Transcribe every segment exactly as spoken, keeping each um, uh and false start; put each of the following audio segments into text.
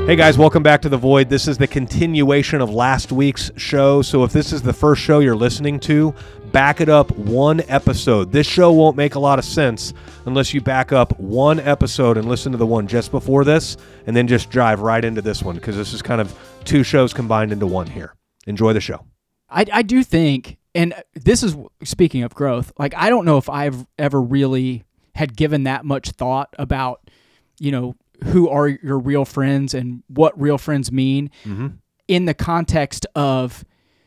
Hey guys, welcome back to The Void. This is the continuation of last week's show. So if this is the first show you're listening to, back it up one episode. This show won't make a lot of sense unless you back up one episode and listen to the one just before this, and then just drive right into this one, because this is kind of two shows combined into one here. Enjoy the show. I, I do think, and this is, speaking of growth, like I don't know if I've ever really had given that much thought about, you know, who are your real friends and what real friends mean mm-hmm. in the context of,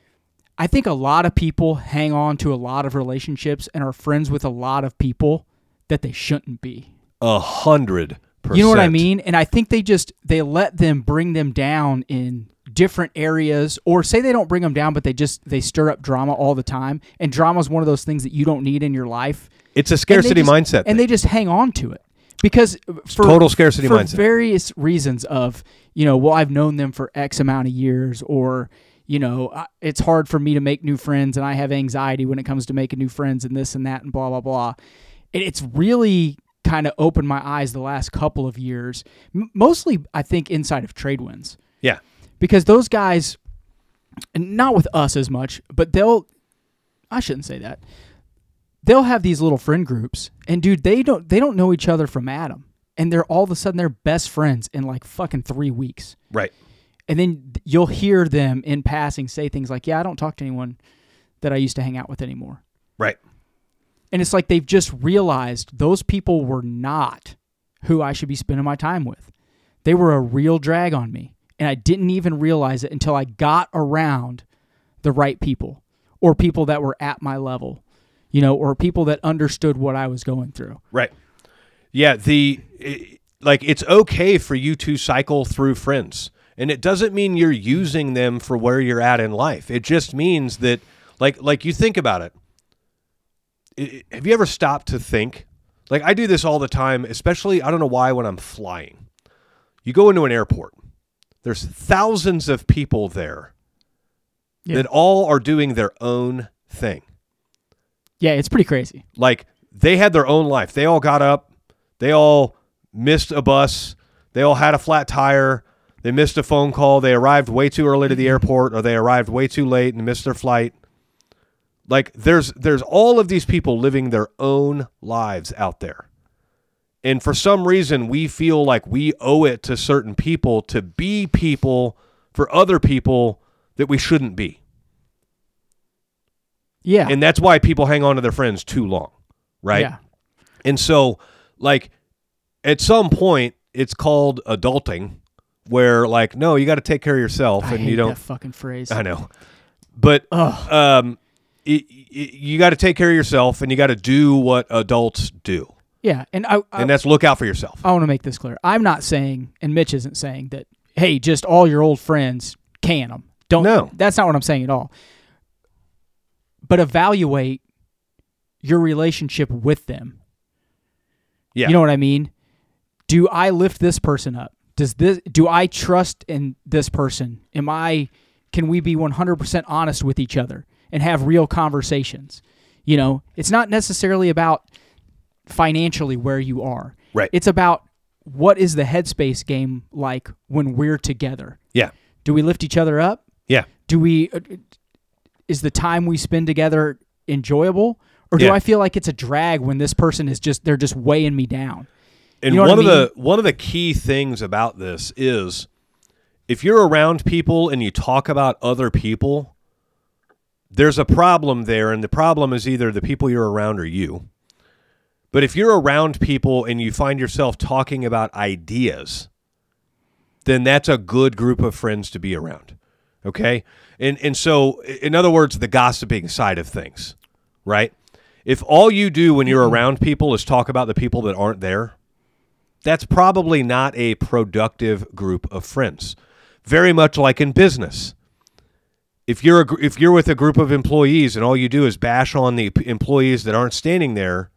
I think a lot of people hang on to a lot of relationships and are friends with a lot of people that they shouldn't be. A hundred percent. You know what I mean? And I think they just, they let them bring them down in different areas, or say they don't bring them down, but they just, they stir up drama all the time. And drama is one of those things that you don't need in your life. It's a scarcity just, mindset. And thing. they just hang on to it. Because for total scarcity for mindset. various reasons of, you know, well, I've known them for X amount of years, or, you know, it's hard for me to make new friends and I have anxiety when it comes to making new friends and this and that and blah, blah, blah. And it's really kind of opened my eyes the last couple of years, M- mostly I think inside of Tradewinds. Yeah. Because those guys, and not with us as much, but they'll, I shouldn't say that. They'll have these little friend groups, and dude, they don't they don't know each other from Adam, and they're all of a sudden they're best friends in like fucking three weeks. Right. And then you'll hear them in passing say things like, "Yeah, I don't talk to anyone that I used to hang out with anymore." Right. And it's like they've just realized those people were not who I should be spending my time with. They were a real drag on me, and I didn't even realize it until I got around the right people, or people that were at my level. You know, or people that understood what I was going through. Right. Yeah, the it, like it's okay for you to cycle through friends. And it doesn't mean you're using them for where you're at in life. It just means that, like like you think about it. it have you ever stopped to think? Like I do this all the time, especially, I don't know why, when I'm flying. You go into an airport. There's thousands of people there yeah. that all are doing their own thing. Yeah, it's pretty crazy. Like, they had their own life. They all got up. They all missed a bus. They all had a flat tire. They missed a phone call. They arrived way too early to the airport, or they arrived way too late and missed their flight. Like, there's there's all of these people living their own lives out there. And for some reason, we feel like we owe it to certain people to be people for other people that we shouldn't be. Yeah. And that's why people hang on to their friends too long, right? Yeah. And so, like, at some point, it's called adulting, where, like, no, you got to take care of yourself. I and hate you don't. that fucking phrase. I know. But um, it, it, you got to take care of yourself, and you got to do what adults do. Yeah. And, I, I, and that's look out for yourself. I want to make this clear. I'm not saying, and Mitch isn't saying, that, hey, just all your old friends, can them. Don't. No. That's not what I'm saying at all. But evaluate your relationship with them. Yeah. You know what I mean? Do I lift this person up? Does this? Do I trust in this person? Am I? Can we be one hundred percent honest with each other and have real conversations? You know, it's not necessarily about financially where you are. Right. It's about what is the headspace game like when we're together. Yeah. Do we lift each other up? Yeah. Do we? Is the time we spend together enjoyable, or do yeah. I feel like it's a drag when this person is just they're just weighing me down? And you know one what I mean? of the one of the key things about this is, if you're around people and you talk about other people, there's a problem there, and the problem is either the people you're around or you. But if you're around people and you find yourself talking about ideas, then that's a good group of friends to be around. Okay? And and so, in other words, the gossiping side of things, right? If all you do when you're around people is talk about the people that aren't there, that's probably not a productive group of friends. Very much like in business. If you're a, if you're with a group of employees and all you do is bash on the employees that aren't standing there,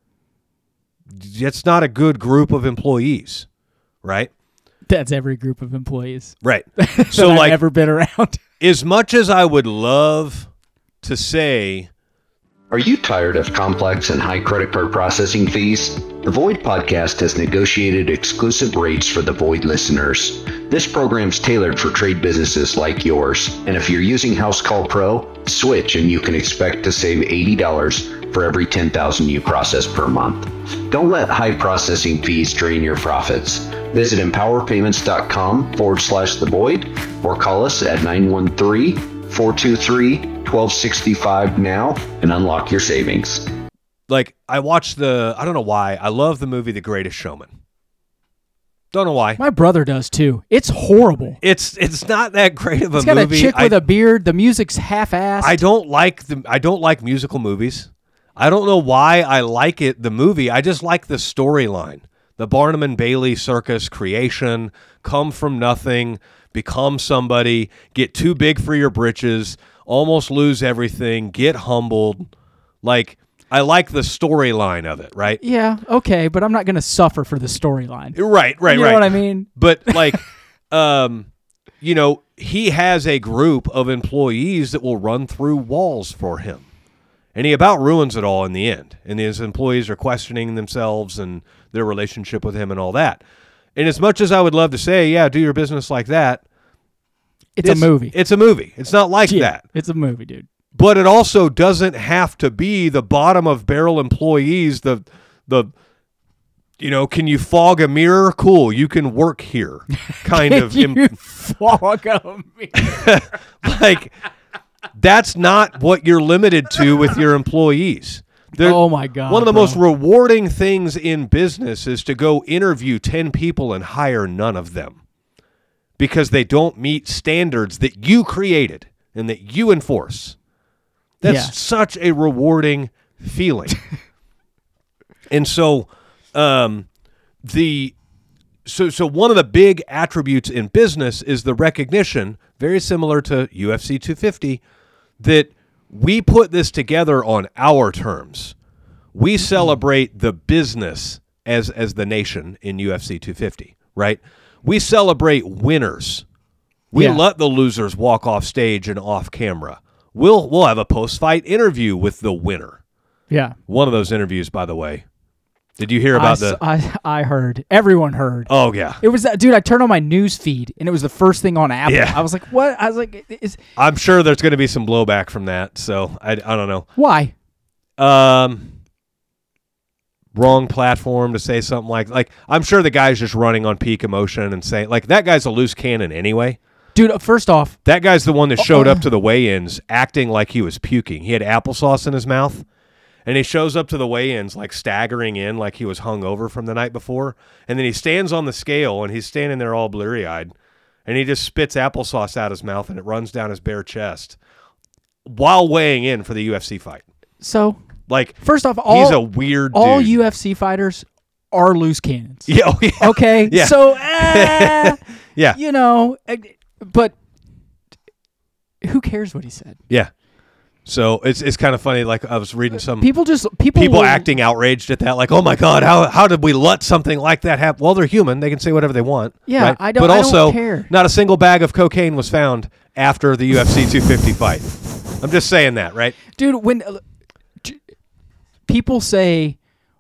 it's not a good group of employees, right? That's every group of employees. Right. So that I've like ever been around. As much as I would love to say, are you tired of complex and high credit card processing fees? The Void Podcast has negotiated exclusive rates for the Void listeners. This program's tailored for trade businesses like yours, and if you're using House Call Pro, switch and you can expect to save eighty dollars for every ten thousand you process per month. Don't let high processing fees drain your profits. Visit empowerpayments.com forward slash the void or call us at nine one three, four two three, one two six five now and unlock your savings. Like, I watched the, I don't know why, I love the movie The Greatest Showman. Don't know why. My brother does too. It's horrible. It's it's not that great of a It's got movie. a chick I, with a beard. The music's half-assed. I don't like the I don't like musical movies. I don't know why I like it, the movie. I just like the storyline. The Barnum and Bailey circus creation, come from nothing, become somebody, get too big for your britches, almost lose everything, get humbled. Like, I like the storyline of it, right? Yeah, okay, but I'm not going to suffer for the storyline. Right, right, You right. know what I mean? But, like, um, you know, he has a group of employees that will run through walls for him. And he about ruins it all in the end. And his employees are questioning themselves and their relationship with him and all that. And as much as I would love to say, yeah, do your business like that. It's, a movie. It's a movie. It's not like Yeah, that. It's a movie, dude. But it also doesn't have to be the bottom of barrel employees, the the you know, can you fog a mirror? Cool, you can work here. Kind of you im- fog a mirror. like that's not what you're limited to with your employees. They're- Oh my God. One of the bro. most rewarding things in business is to go interview ten people and hire none of them because they don't meet standards that you created and that you enforce. That's Yeah. such a rewarding feeling. And so um, the so so one of the big attributes in business is the recognition, very similar to U F C two fifty, that we put this together on our terms. We celebrate the business as as the nation in U F C two fifty, right? We celebrate winners. We Yeah. let the losers walk off stage and off camera. We'll we'll have a post-fight interview with the winner. Yeah. One of those interviews, by the way. Did you hear I, about s- the? I, I heard. Everyone heard. Oh yeah, It was that dude. I turned on my news feed and it was the first thing on Apple. Yeah. I was like, "What?" I was like, "Is I'm sure there's going to be some blowback from that. So I, I don't know. why?" Um, wrong platform to say something like like I'm sure the guy's just running on peak emotion and saying like that guy's a loose cannon anyway. Dude, uh, first off, That guy's the one that showed Uh-uh. up to the weigh-ins acting like he was puking. He had applesauce in his mouth, and he shows up to the weigh-ins like staggering in like he was hungover from the night before. And then he stands on the scale, and he's standing there all blurry-eyed, and he just spits applesauce out his mouth, and it runs down his bare chest while weighing in for the U F C fight. so Like, first off, all he's a weird all dude. U F C fighters are loose cannons. yeah, oh, yeah. Okay, Yeah. so uh, Yeah. you know, uh, but who cares what he said? Yeah. So it's it's kind of funny. Like I was reading some People just people people will- acting outraged at that, like, oh my God, how how did we let something like that happen? Well, they're human; they can say whatever they want. Yeah, right? I don't- But I don't also, care. not a single bag of cocaine was found after the U F C two fifty fight. I'm just saying that, right? dude. When uh, j- people say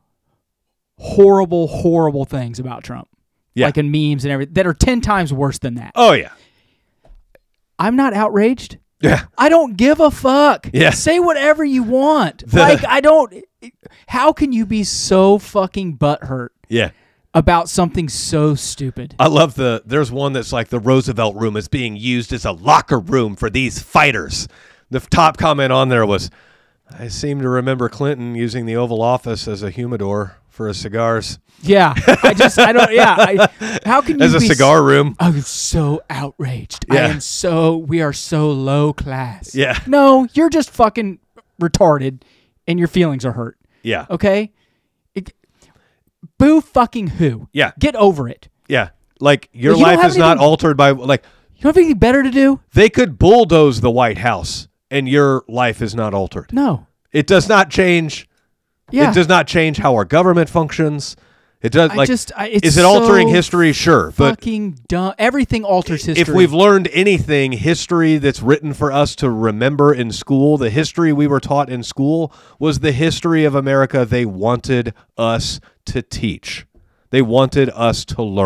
horrible, horrible things about Trump, Yeah. like in memes and everything, that are ten times worse than that, Oh yeah, I'm not outraged. yeah, I don't give a fuck. Yeah. Say whatever you want. The- like I don't. How can you be so fucking butthurt yeah. about something so stupid? I love the. There's one that's like the Roosevelt Room is being used as a locker room for these fighters. The top comment on there was, "I seem to remember Clinton using the Oval Office as a humidor for his cigars, Yeah, I just I don't. Yeah, I, how can you as a be cigar room." I'm so outraged. I Yeah. am so we are so low class. Yeah. No, you're just fucking retarded and your feelings are hurt. Yeah, Okay? It- boo fucking who? Yeah. Get over it. yeah. Like your Well, you don't life have is not anything- altered by like You don't have anything better to do? they could bulldoze the White House and your life is not altered. No. It does not change. Yeah. It does not change how our government functions. It does I like just I, it's is it altering so history? Sure, but fucking dumb. Everything alters history. if we've learned anything, history that's written for us to remember in school, the history we were taught in school was the history of America they wanted us to teach. They wanted us to learn.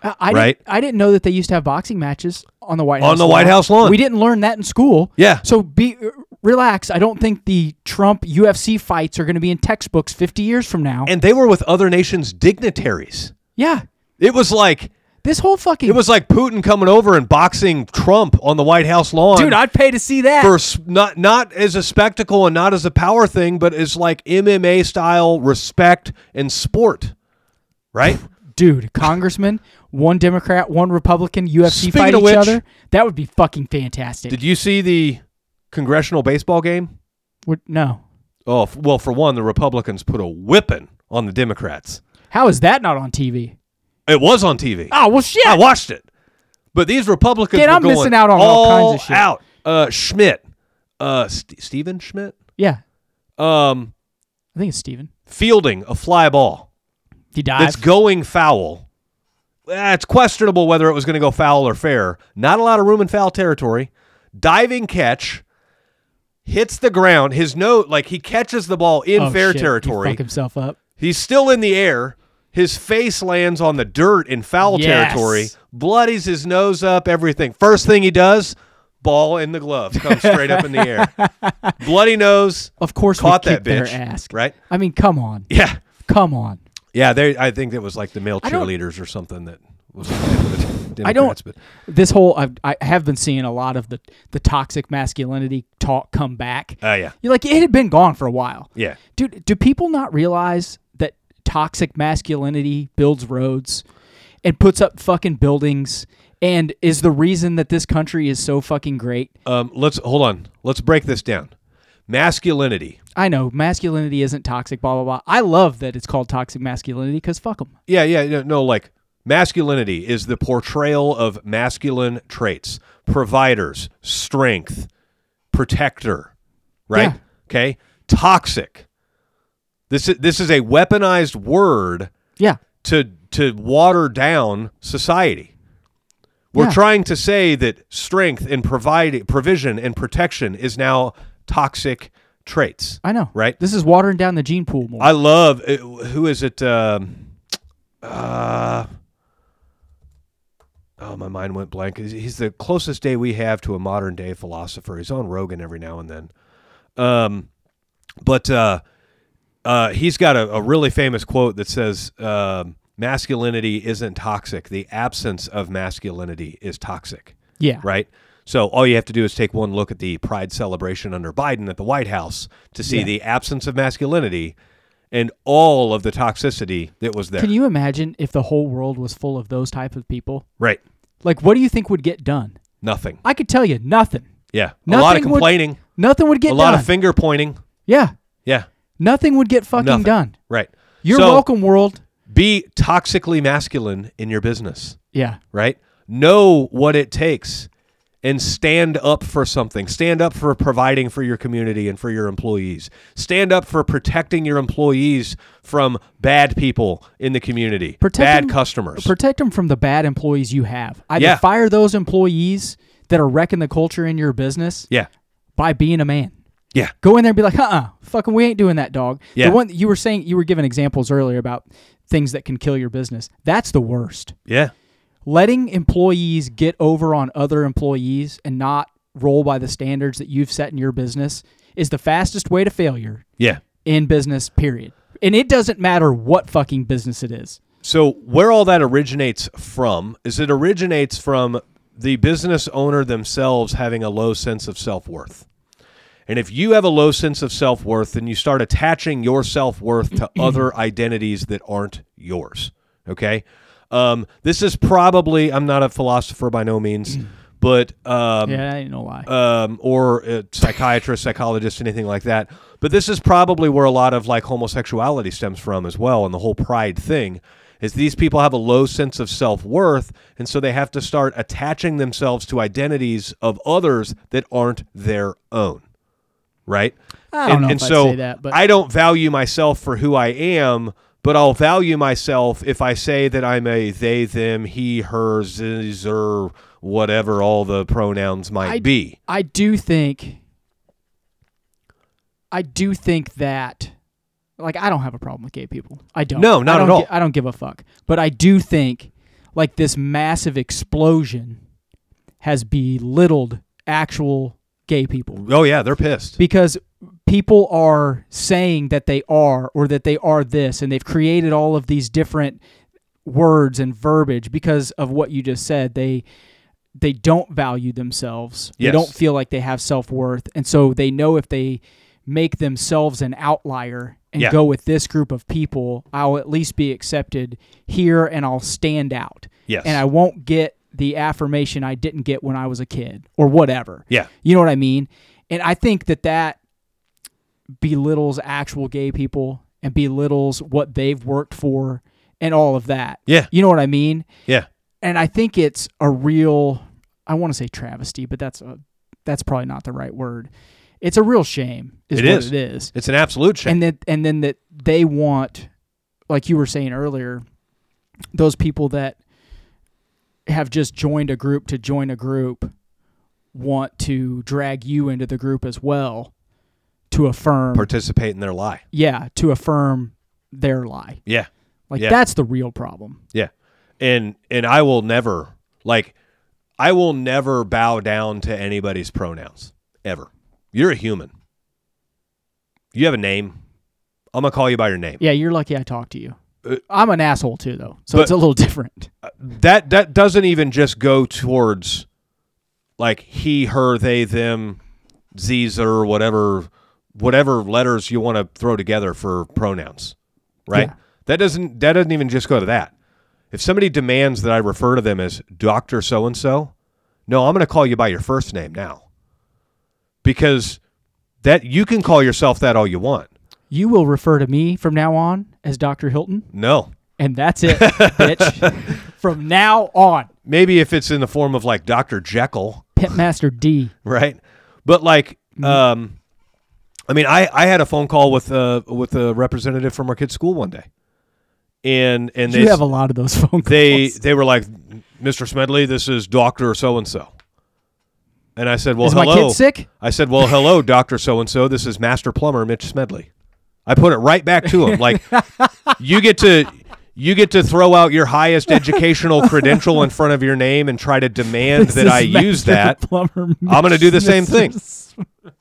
I, I right? Didn't, I didn't know that they used to have boxing matches on the White On House the lawn. White House lawn. We didn't learn that in school. Yeah. So be relax. I don't think the Trump U F C fights are going to be in textbooks fifty years from now. And they were with other nations' dignitaries. Yeah. It was like This whole fucking it was like Putin coming over and boxing Trump on the White House lawn. dude, I'd pay to see that. for s- not not as a spectacle and not as a power thing, but as like M M A style respect and sport, right? Dude, congressman, one Democrat, one Republican, U F C Speaking fight of each which- other. That would be fucking fantastic. Did you see the congressional baseball game? Would- no. Oh, f- well, for one, the Republicans put a whipping on the Democrats. How is that not on T V? It was on T V. Oh, well, shit. I watched it. But these Republicans Dude, were I'm going missing out on all kinds of shit. out. Uh, Schmidt, uh, St- Stephen Schmidt, Yeah. um, I think it's Steven. fielding a fly ball He died. that's going foul. Eh, It's questionable whether it was going to go foul or fair. Not a lot of room in foul territory. Diving catch, hits the ground. His note, like he catches the ball in oh, fair shit. territory. He fuck himself up. He's still in the air. His face lands on the dirt in foul Yes. territory. Bloodies his nose up, everything. First thing he does, ball in the glove. Comes straight up in the air. Bloody nose. Of course, Caught we that kicked their bitch. ass. Right? I mean, come on. Yeah. Come on. Yeah, they, I think it was like the male I don't- cheerleaders or something that was the Democrats. I don't. But This whole I've, I have been seeing a lot of the the toxic masculinity talk come back. Oh, yeah. You're like, it had been gone for a while. Yeah. Dude, do people not realize that toxic masculinity builds roads and puts up fucking buildings and is the reason that this country is so fucking great? Um, let's hold on. Let's break this down. Masculinity. I know masculinity isn't toxic, blah, blah, blah. I love that it's called toxic masculinity because fuck them. Yeah, yeah, no, no, like masculinity is the portrayal of masculine traits, providers, strength, protector, right? Yeah. Okay? Toxic. This is this is a weaponized word Yeah. to to water down society. We're Yeah. trying to say that strength and provide provision and protection is now toxic traits. I know. Right? This is watering down the gene pool more. I love uh, who is it? Um, uh, oh, my mind went blank. He's- He's the closest day we have to a modern day philosopher. He's on Rogan every now and then. Um, but uh, uh, he's got a, a really famous quote that says, um, "Masculinity isn't toxic. The absence of masculinity is toxic." yeah. Right? So all you have to do is take one look at the Pride celebration under Biden at the White House to see Yeah. the absence of masculinity and all of the toxicity that was there. Can you imagine if the whole world was full of those type of people? Right. Like, what do you think would get done? Nothing. I could tell you nothing. Yeah. Nothing a lot of would- complaining. Nothing would get a done. lot of finger pointing. yeah. Yeah. Nothing would get fucking Nothing. done. Right. You're So, welcome, world. Be toxically masculine in your business. Yeah. Right? Know what it takes and stand up for something. Stand up for providing for your community and for your employees. Stand up for protecting your employees from bad people in the community, Protect bad them- customers. Protect them from the bad employees you have. Either Yeah. fire those employees that are wrecking the culture in your business yeah. by being a man. Yeah. Go in there and be like, uh-uh, fucking we ain't doing that, dog. Yeah. The one you were saying, you were giving examples earlier about things that can kill your business. That's the worst. Yeah. Letting employees get over on other employees and not roll by the standards that you've set in your business is the fastest way to failure Yeah. in business, period. And it doesn't matter what fucking business it is. So where all that originates from is it originates from the business owner themselves having a low sense of self-worth. And if you have a low sense of self-worth, then you start attaching your self-worth to other identities that aren't yours. Okay? Um, this is probably, I'm not a philosopher by no means, but um, Yeah, I ain't no lie. um, or a psychiatrist, psychologist, anything like that. But this is probably where a lot of like homosexuality stems from as well, and the whole pride thing is these people have a low sense of self-worth, and so they have to start attaching themselves to identities of others that aren't their own, right? I don't and, know and if I'd so say that, but I don't value myself for who I am, but I'll value myself if I say that I'm a they, them, he, her, zis, or whatever all the pronouns might I- be. I do think I do think that like I don't have a problem with gay people. I don't. No, not I don't at all. gi- I don't give a fuck. But I do think like this massive explosion has belittled actual gay people. Oh yeah, they're pissed. Because people are saying that they are, or that they are this, and they've created all of these different words and verbiage because of what you just said. They they don't value themselves. They Yes. don't feel like they have self-worth. And so they know if they make themselves an outlier and Yeah. go with this group of people, I'll at least be accepted here and I'll stand out. Yes. And I won't get the affirmation I didn't get when I was a kid or whatever. Yeah. You know what I mean? And I think that that belittles actual gay people and belittles what they've worked for and all of that. Yeah. You know what I mean? Yeah. And I think it's a real, I want to say travesty, but that's a, that's probably not the right word. It's a real shame is It what is. it is. It's an absolute shame. And that, and then that they want, like you were saying earlier, those people that have just joined a group to join a group want to drag you into the group as well to affirm, Participate in their lie. yeah, to affirm their lie. Yeah. Like Yeah. that's the real problem. Yeah. And and I will never like I will never bow down to anybody's pronouns ever. You're a human. You have a name. I'm going to call you by your name. Yeah, you're lucky I talked to you. Uh, I'm an asshole too, though, so but- it's a little different. That that doesn't even just go towards like he, her, they, them, z's or whatever whatever letters you want to throw together for pronouns. Right? Yeah. That doesn't that doesn't even just go to that. If somebody demands that I refer to them as Doctor So-and-so, no, I'm going to call you by your first name now. Because that you can call yourself that all you want. You will refer to me from now on as Doctor Hilton, No. and that's it, bitch. From now on, Maybe if it's in the form of like Doctor Jekyll, Pitmaster D. right? But like, um, I mean, I, I had a phone call with uh with a representative from our kid's school one day, and and You they have a lot of those phone calls. they they were like, Mister Smedley, this is Doctor So and So, and I said, well, Is hello. my kid sick? I said, well, hello, Doctor So and So. This is Master Plumber Mitch Smedley. I put it right back to him. Like, you get to you get to throw out your highest educational credential in front of your name and try to demand This that is I use Master that. Plumber I'm going to do the same thing, Mitch.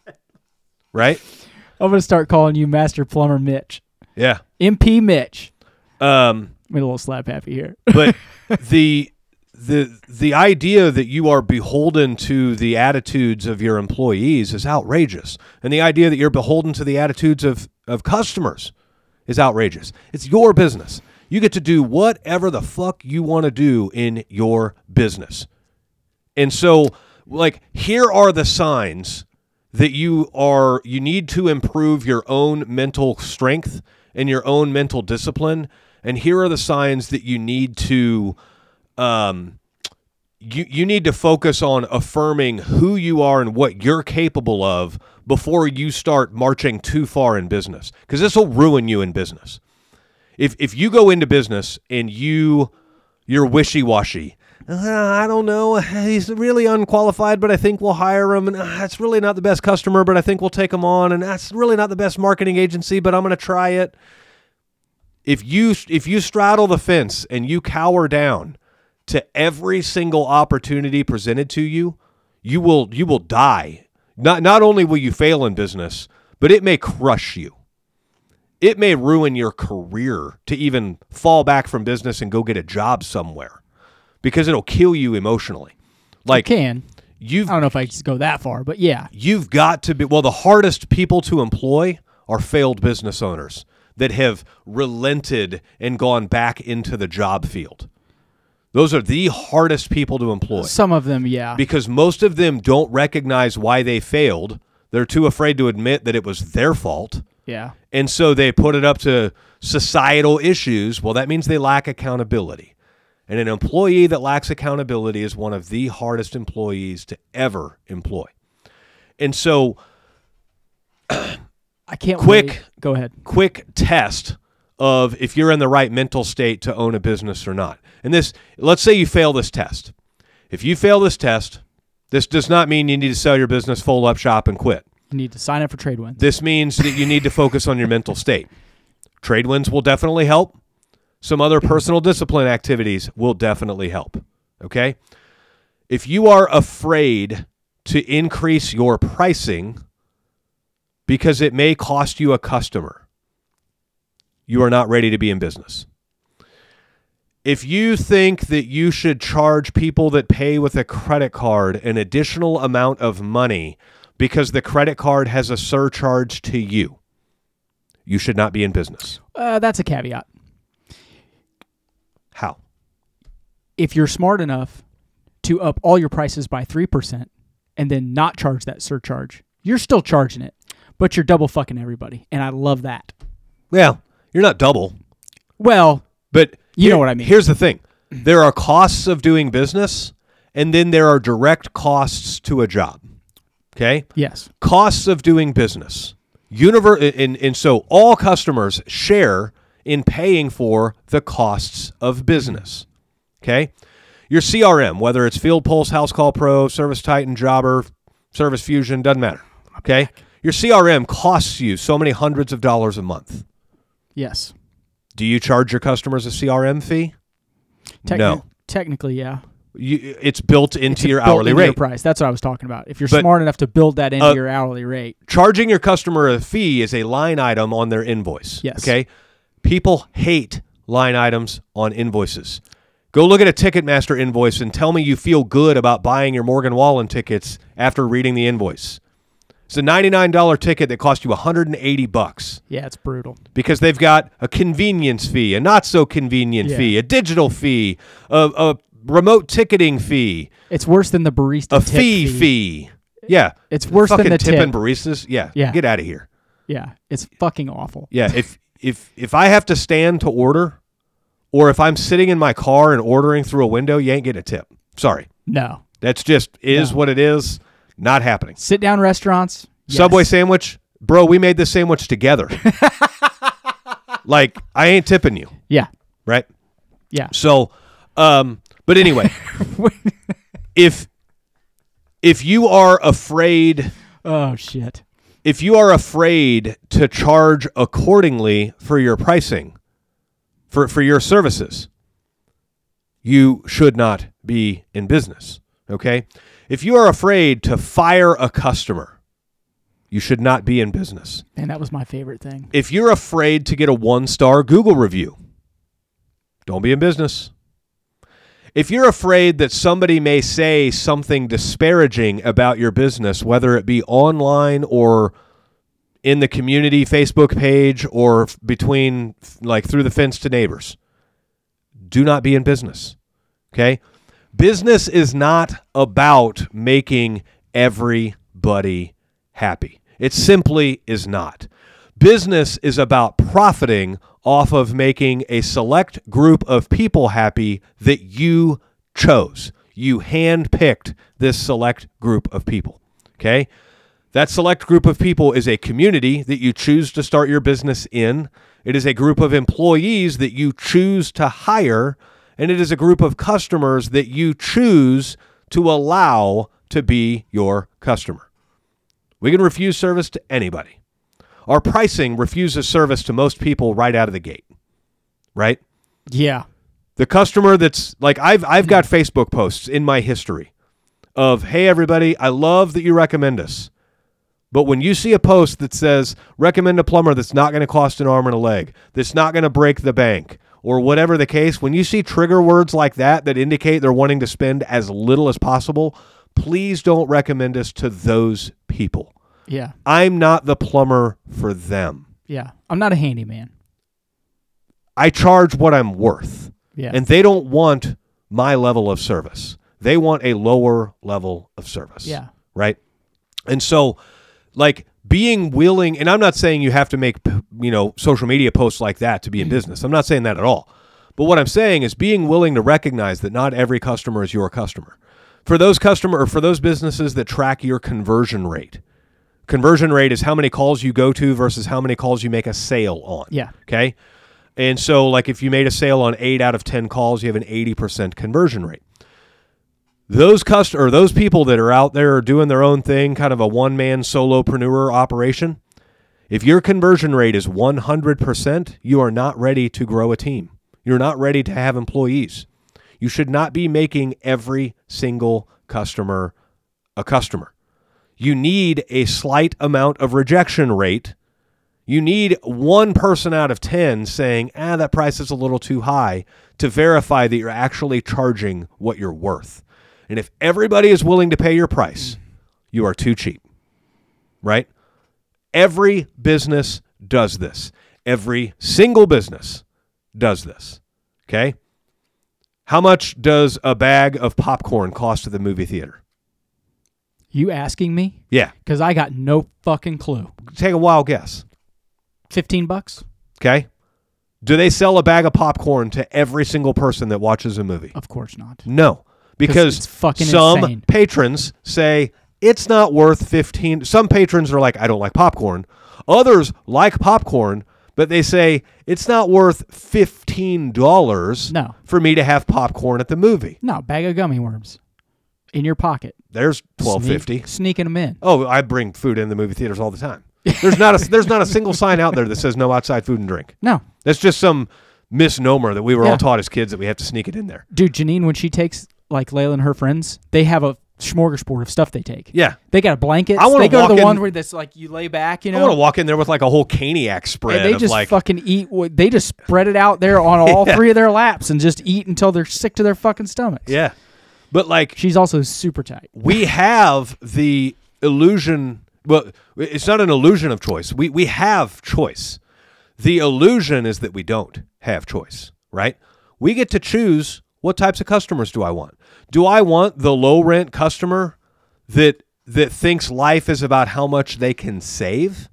right? I'm going to start calling you Master Plumber Mitch. Yeah. M P Mitch. Um, Made a little slap happy here. but the the the idea that you are beholden to the attitudes of your employees is outrageous, and the idea that you're beholden to the attitudes of of customers is outrageous. It's your business. You get to do whatever the fuck you want to do in your business. And so, like, here are the signs that you are you need to improve your own mental strength and your own mental discipline. And here are the signs that you need to um you you need to focus on affirming who you are and what you're capable of before you start marching too far in business, because this will ruin you in business. If if you go into business and you you're wishy-washy, uh, I don't know, he's really unqualified, but I think we'll hire him, and uh, that's really not the best customer, but I think we'll take him on, and that's really not the best marketing agency, but I'm going to try it. If you if you straddle the fence and you cower down to every single opportunity presented to you, you will you will die. Not not only will you fail in business, but it may crush you. It may ruin your career to even fall back from business and go get a job somewhere, because it'll kill you emotionally. Like I can. you've I don't know if I can go that far, but yeah. you've got to be, well, the hardest people to employ are failed business owners that have relented and gone back into the job field. Those are the hardest people to employ, Some of them, yeah. because most of them don't recognize why they failed. They're too afraid to admit that it was their fault. yeah. And so they put it up to societal issues. Well, that means they lack accountability. And an employee that lacks accountability is one of the hardest employees to ever employ. And so, I can't Quick. wait. Go ahead. quick test of if you're in the right mental state to own a business or not. And this, let's say you fail this test. If you fail this test, this does not mean you need to sell your business, fold up shop, and quit. You need to sign up for TradeWinds. This means that you need to focus on your mental state. TradeWinds will definitely help. Some other personal discipline activities will definitely help. Okay? If you are afraid to increase your pricing because it may cost you a customer, you are not ready to be in business. If you think that you should charge people that pay with a credit card an additional amount of money because the credit card has a surcharge to you, you should not be in business. Uh, that's a caveat. How? If you're smart enough to up all your prices by three percent and then not charge that surcharge, you're still charging it, but you're double fucking everybody. And I love that. Well, you're not double. Well, But you here- know what I mean. Here's the thing. There are costs of doing business, and then there are direct costs to a job. Okay? Yes. Costs of doing business. Univer- and, and so all customers share in paying for the costs of business. Okay? Your C R M, whether it's Field Pulse, House Call Pro, Service Titan, Jobber, Service Fusion, doesn't matter. Okay? Your C R M costs you so many hundreds of dollars a month. Yes. Do you charge your customers a C R M fee? Techni- No. Technically, yeah. You, it's built into It's your built hourly into rate. your price. That's what I was talking about. If you're But, smart enough to build that into uh, your hourly rate. Charging your customer a fee is a line item on their invoice. Yes. Okay? People hate line items on invoices. Go look at a Ticketmaster invoice and tell me you feel good about buying your Morgan Wallen tickets after reading the invoice. It's a ninety-nine dollars ticket that cost you one hundred eighty bucks Yeah, it's brutal. because they've got a convenience fee, a not so convenient Yeah. fee, a digital fee, a, a remote ticketing fee, It's worse than the barista a tip fee fee. Yeah. It's worse than Fucking the tipping tip. baristas. Yeah. Yeah. Get out of here. Yeah, it's fucking awful. Yeah, if if if I have to stand to order, or if I'm sitting in my car and ordering through a window, you ain't getting a tip. Sorry, No. that's just is No. what it is. Not happening. Sit down restaurants. Yes. Subway sandwich, bro. We made this sandwich together. Like I ain't tipping you, Yeah. right? Yeah. So, um, but anyway, if if you are afraid. Oh shit. If you are afraid to charge accordingly for your pricing, for, for your services, you should not be in business, okay? If you are afraid to fire a customer, you should not be in business. And that was my favorite thing. If you're afraid to get a one-star Google review, don't be in business. If you're afraid that somebody may say something disparaging about your business, whether it be online or in the community Facebook page or between, like, through the fence to neighbors, do not be in business, okay? Business is not about making everybody happy. It simply is not. Business is about profiting off of making a select group of people happy that you chose. You handpicked this select group of people, okay? That select group of people is a community that you choose to start your business in. It is a group of employees that you choose to hire, and it is a group of customers that you choose to allow to be your customer. We can refuse service to anybody. Our pricing refuses service to most people right out of the gate, right? Yeah. The customer that's like, I've I've got Facebook posts in my history of, hey, everybody, I love that you recommend us. But when you see a post that says, recommend a plumber that's not going to cost an arm and a leg, that's not going to break the bank, or whatever the case, when you see trigger words like that that indicate they're wanting to spend as little as possible, please don't recommend us to those people. Yeah. I'm not the plumber for them. Yeah. I'm not a handyman. I charge what I'm worth. Yeah. And they don't want my level of service. They want a lower level of service. Yeah. Right? And so, like, being willing, and I'm not saying you have to make, you know, social media posts like that to be in business. I'm not saying that at all. But what I'm saying is being willing to recognize that not every customer is your customer. For those customer or for those businesses that track your conversion rate, conversion rate is how many calls you go to versus how many calls you make a sale on. Yeah. Okay. And so, like, if you made a sale on eight out of ten calls, you have an eighty percent conversion rate. Those cust- or those people that are out there doing their own thing, kind of a one-man solopreneur operation, if your conversion rate is one hundred percent, you are not ready to grow a team. You're not ready to have employees. You should not be making every single customer a customer. You need a slight amount of rejection rate. You need one person out of ten saying, ah, that price is a little too high to verify that you're actually charging what you're worth. And if everybody is willing to pay your price, you are too cheap, right? Every business does this. Every single business does this, okay? How much does a bag of popcorn cost at the movie theater? You asking me? Yeah. Because I got no fucking clue. Take a wild guess. Fifteen bucks? Okay. Do they sell a bag of popcorn to every single person that watches a movie? Of course not. No, because it's fucking some insane. patrons say it's not worth fifteen. Some patrons are like, I don't like popcorn. Others like popcorn, but they say it's not worth fifteen dollars No. for me to have popcorn at the movie. No, bag of gummy worms in your pocket. There's twelve fifty. Sneak, sneaking them in. Oh, I bring food in the movie theaters all the time. There's not a there's not a single sign out there that says no outside food and drink. No. That's just some misnomer that we were Yeah. all taught as kids that we have to sneak it in there. Dude, Janine, when she takes like Layla and her friends, they have a smorgasbord of stuff they take. Yeah. They got blankets. I wanna They go to walk the in- one where this like you lay back, you I know. want to walk in there with like a whole caniac spread and they of just like fucking eat. what- They just spread it out there on all Yeah. three of their laps and just eat until they're sick to their fucking stomachs. yeah. But like She's also super tight. we have the illusion. Well, it's not an illusion of choice. We we have choice. The illusion is that we don't have choice, right? We get to choose what types of customers do I want. Do I want the low rent customer that that thinks life is about how much they can save?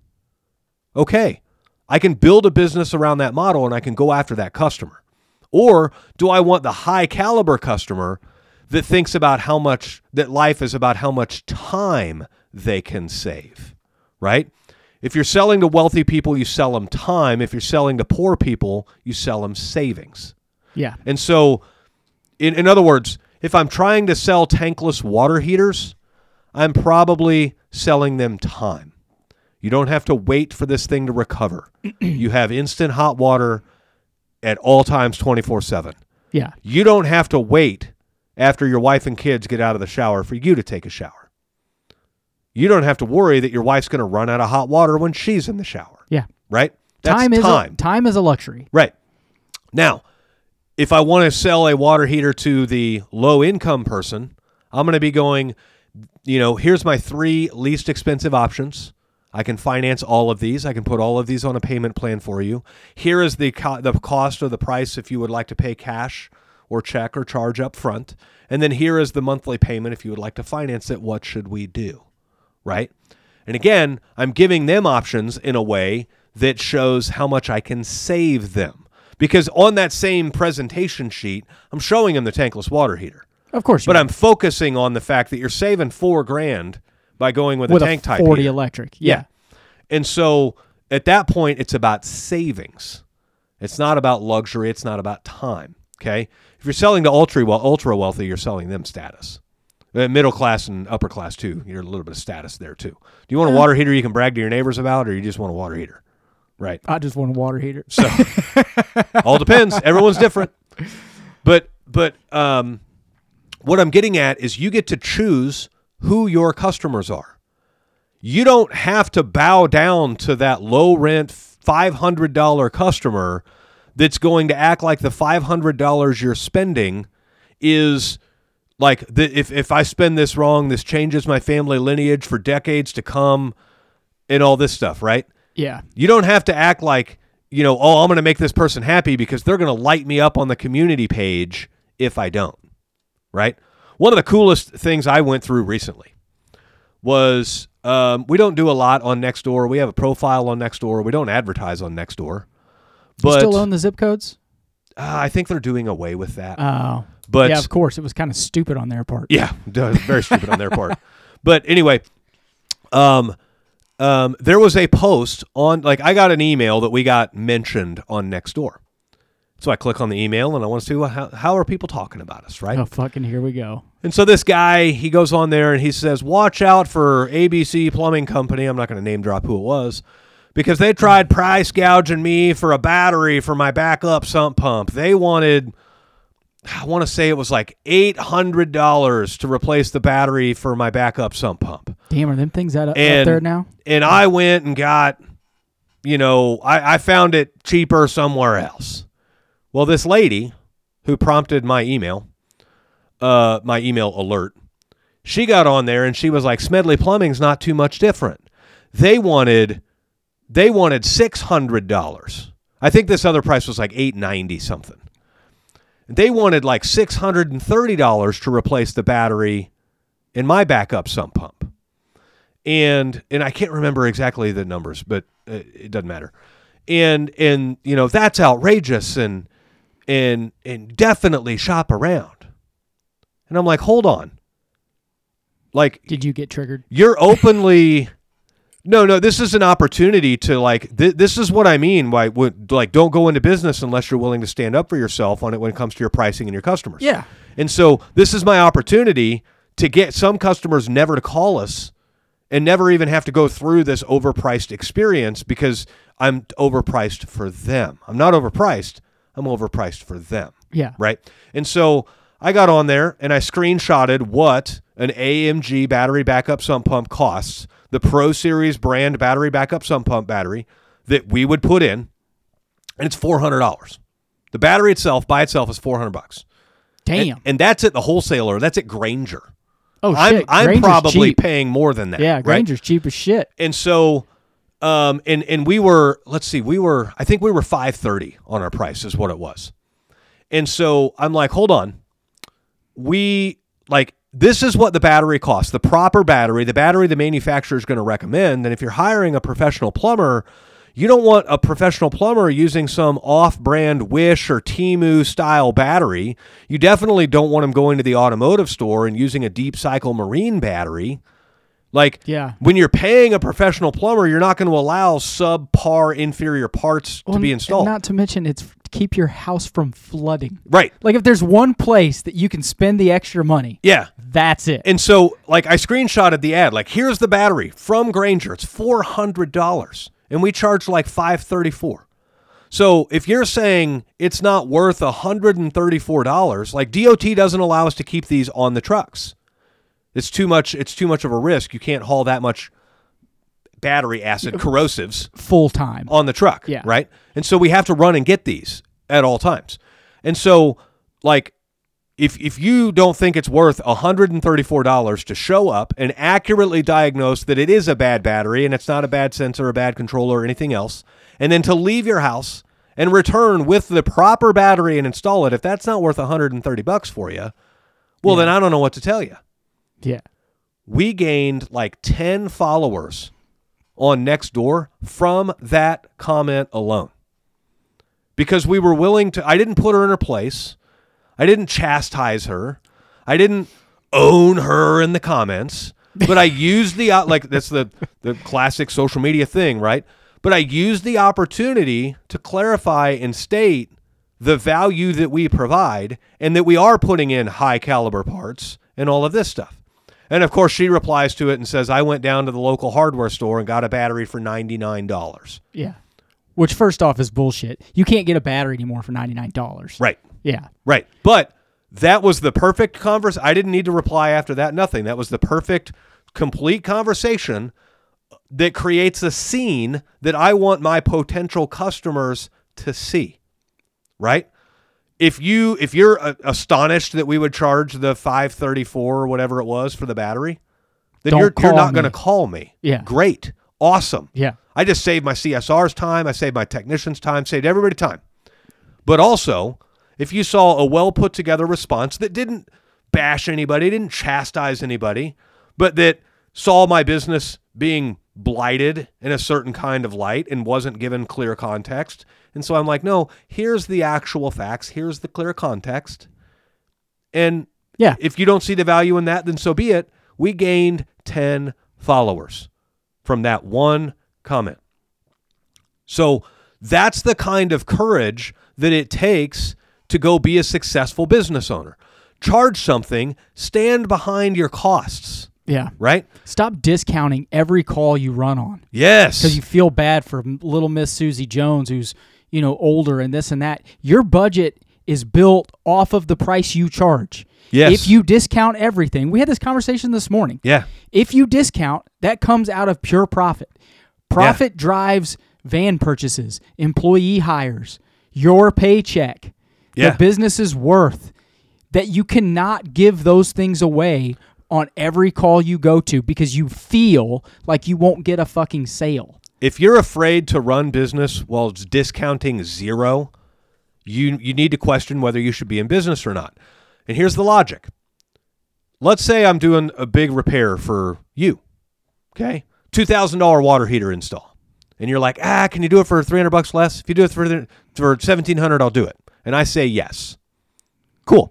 Okay. I can build a business around that model and I can go after that customer. Or do I want the high caliber customer that thinks about how much that life is about how much time they can save, right? If you're selling to wealthy people, you sell them time. If you're selling to poor people, you sell them savings. Yeah. And so, in, in other words, if I'm trying to sell tankless water heaters, I'm probably selling them time. You don't have to wait for this thing to recover. You have instant hot water at all times twenty-four seven. Yeah. You don't have to wait after your wife and kids get out of the shower for you to take a shower. You don't have to worry that your wife's going to run out of hot water when she's in the shower. Yeah. Right? That's time is time. A, time is a luxury. Right. Now, if I want to sell a water heater to the low income person, I'm going to be going, you know, here's my three least expensive options. I can finance all of these. I can put all of these on a payment plan for you. Here is the co- the cost or the price if you would like to pay cash or check or charge up front. And then here is the monthly payment if you would like to finance it. What should we do? Right? And again, I'm giving them options in a way that shows how much I can save them. Because on that same presentation sheet, I'm showing them the tankless water heater. Of course. But you I'm focusing on the fact that you're saving four grand by going with, with a tank a type forty heater. electric. Yeah. And so at that point, it's about savings. It's not about luxury. It's not about time. Okay. If you're selling to ultra well, ultra wealthy, you're selling them status. Uh, middle class and upper class too. You're a little bit of status there too. Do you want a water heater you can brag to your neighbors about, or you just want a water heater? Right. I just want a water heater. So all depends. Everyone's different. But but um, what I'm getting at is you get to choose who your customers are. You don't have to bow down to that low rent five hundred dollars customer that's going to act like the five hundred dollars you're spending is like, the, if, if I spend this wrong, this changes my family lineage for decades to come and all this stuff, right? Yeah. You don't have to act like, you know, oh, I'm going to make this person happy because they're going to light me up on the community page if I don't, right? One of the coolest things I went through recently was um, we don't do a lot on Nextdoor. We have a profile on Nextdoor. We don't advertise on Nextdoor. But You still own the zip codes? uh, I think they're doing away with that. Oh. But yeah, of course. It was kind of stupid on their part. Yeah, very stupid on their part. But anyway, um, um, there was a post on, like, I got an email that we got mentioned on Nextdoor. So I click on the email and I want to see, well, how, how are people talking about us, right? Oh, fucking here we go. And so this guy, he goes on there and he says, watch out for A B C Plumbing Company. I'm not going to name drop who it was, because they tried price gouging me for a battery for my backup sump pump. They wanted, I want to say it was like eight hundred dollars to replace the battery for my backup sump pump. Damn, are them things out, And- out there now? And I went and got, you know, I, I found it cheaper somewhere else. Well, this lady who prompted my email, uh, my email alert, she got on there and she was like, Smedley Plumbing's not too much different. They wanted, they wanted six hundred dollars. I think this other price was like eight ninety something. They wanted like six hundred thirty dollars to replace the battery in my backup sump pump. And and I can't remember exactly the numbers, but it, it doesn't matter. And and you know, that's outrageous, and and and definitely shop around. And I'm like, hold on. Like, Did you get triggered? you're openly no no this is an opportunity to like th- this is what I mean by would like don't go into business unless you're willing to stand up for yourself on it when it comes to your pricing and your customers. Yeah. And so this is my opportunity to get some customers never to call us and never even have to go through this overpriced experience, because I'm overpriced for them. I'm not overpriced. I'm overpriced for them. Yeah. Right. And so I got on there and I screenshotted what an A M G battery backup sump pump costs, the Pro Series brand battery backup sump pump battery that we would put in, and it's four hundred dollars. The battery itself by itself is four hundred bucks. Damn. And, and that's at the wholesaler. That's at Grainger. oh, I'm shit. I'm Granger's probably cheap. paying more than that. Yeah, right? Granger's cheap as shit. And so, um, and and we were, let's see, we were, I think we were five thirty on our price is what it was. And so I'm like, hold on, we like this is what the battery costs, the proper battery, the battery the manufacturer is going to recommend. And if you're hiring a professional plumber, you don't want a professional plumber using some off-brand Wish or Temu style battery. You definitely don't want them going to the automotive store and using a Deep Cycle Marine battery. Like, Yeah. when you're paying a professional plumber, you're not going to allow subpar inferior parts to Well, be and installed. Not to mention, it's to keep your house from flooding. Right. Like, if there's one place that you can spend the extra money, Yeah. that's it. And so, like, I screenshotted the ad. Like, here's the battery from Grainger. It's four hundred dollars. And we charge like five thirty-four. So if you're saying it's not worth one hundred thirty-four dollars, like D O T doesn't allow us to keep these on the trucks. It's too much. It's too much of a risk. You can't haul that much battery acid corrosives Full time. on the truck. Yeah. Right. And so we have to run and get these at all times. And so, like, if if you don't think it's worth one hundred thirty-four dollars to show up and accurately diagnose that it is a bad battery and it's not a bad sensor, a bad controller, or anything else, and then to leave your house and return with the proper battery and install it, if that's not worth one hundred thirty bucks for you, well, Yeah. then I don't know what to tell you. Yeah. We gained like ten followers on Nextdoor from that comment alone, because we were willing to. I didn't put her in her place. I didn't chastise her. I didn't own her in the comments, but I used the, like, that's the, the classic social media thing, right? But I used the opportunity to clarify and state the value that we provide and that we are putting in high caliber parts and all of this stuff. And of course, she replies to it and says, I went down to the local hardware store and got a battery for ninety-nine dollars. Yeah. Which, first off, is bullshit. You can't get a battery anymore for ninety-nine dollars. Right. Yeah. Right. But that was the perfect conversation. I didn't need to reply after that. Nothing. That was the perfect, complete conversation that creates a scene that I want my potential customers to see. Right? If you if you're uh, astonished that we would charge the five thirty-four or whatever it was for the battery, then Don't you're you're call not me. going to call me. Yeah. Great. Awesome. Yeah. I just saved my C S R's time. I saved my technicians' time. Saved everybody time. But also, if you saw a well put together response that didn't bash anybody, didn't chastise anybody, but that saw my business being blighted in a certain kind of light and wasn't given clear context. And so I'm like, no, here's the actual facts. Here's the clear context. And Yeah. if you don't see the value in that, then so be it. We gained ten followers from that one comment. So that's the kind of courage that it takes to go be a successful business owner. Charge something, stand behind your costs. Yeah. Right? Stop discounting every call you run on. Yes. Because you feel bad for little Miss Susie Jones, who's, you know, older and this and that. Your budget is built off of the price you charge. Yes. If you discount everything, we had this conversation this morning. Yeah. If you discount, that comes out of pure profit. Profit yeah. drives van purchases, employee hires, your paycheck, yeah. the business's worth. That you cannot give those things away on every call you go to because you feel like you won't get a fucking sale. If you're afraid to run business while it's discounting zero, you you need to question whether you should be in business or not. And here's the logic. Let's say I'm doing a big repair for you, okay? two thousand dollars water heater install. And you're like, ah, can you do it for three hundred bucks less? If you do it for, for seventeen hundred, I'll do it. And I say yes. Cool.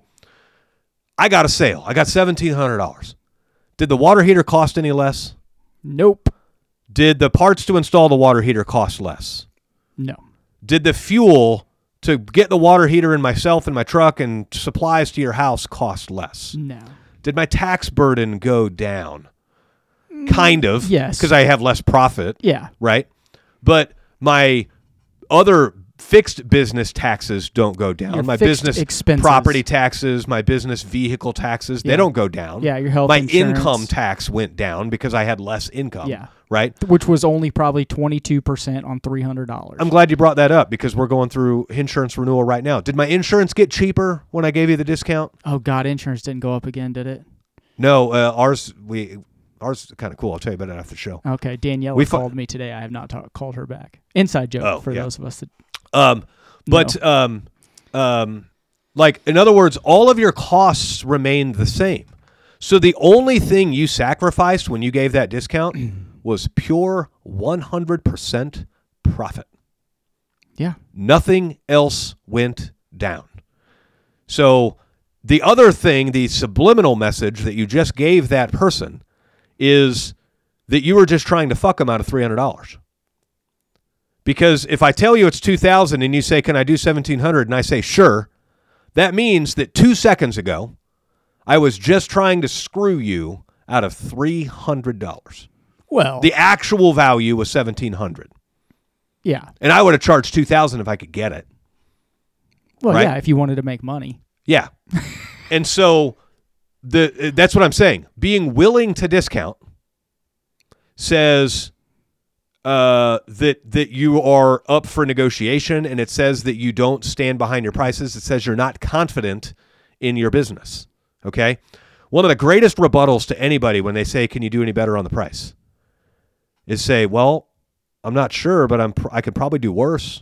I got a sale. I got seventeen hundred dollars. Did the water heater cost any less? Nope. Did the parts to install the water heater cost less? No. Did the fuel to get the water heater in myself and my truck and supplies to your house cost less? No. Did my tax burden go down? Kind of. Yes. Because I have less profit. Yeah. Right? But my other fixed business taxes don't go down. Your my fixed business expenses. property taxes, my business vehicle taxes, Yeah. they don't go down. Yeah, your health My insurance. income tax went down because I had less income. Yeah. Right? Which was only probably twenty-two percent on three hundred dollars. I'm glad you brought that up because we're going through insurance renewal right now. Did my insurance get cheaper when I gave you the discount? Oh, God, insurance didn't go up again, did it? No, uh, ours we ours is kind of cool. I'll tell you about it after the show. Okay, Daniela We fu- called me today. I have not ta- called her back. Inside joke Oh, for yeah. those of us that... Um, but No. um, um, like in other words, all of your costs remained the same. So the only thing you sacrificed when you gave that discount was pure one hundred percent profit. Yeah. Nothing else went down. So the other thing, the subliminal message that you just gave that person is that you were just trying to fuck them out of three hundred dollars. Because if I tell you it's two thousand dollars and you say, can I do seventeen hundred dollars? And I say, sure, that means that two seconds ago, I was just trying to screw you out of three hundred dollars. Well... The actual value was seventeen hundred dollars. Yeah. And I would have charged two thousand dollars if I could get it. Well, Right? yeah, if you wanted to make money. Yeah. And so the that's what I'm saying. Being willing to discount says uh, that that you are up for negotiation, and it says that you don't stand behind your prices. It says you're not confident in your business. Okay? One of the greatest rebuttals to anybody when they say, can you do any better on the price? Is say, well, I'm not sure, but I'm pr- I could probably do worse.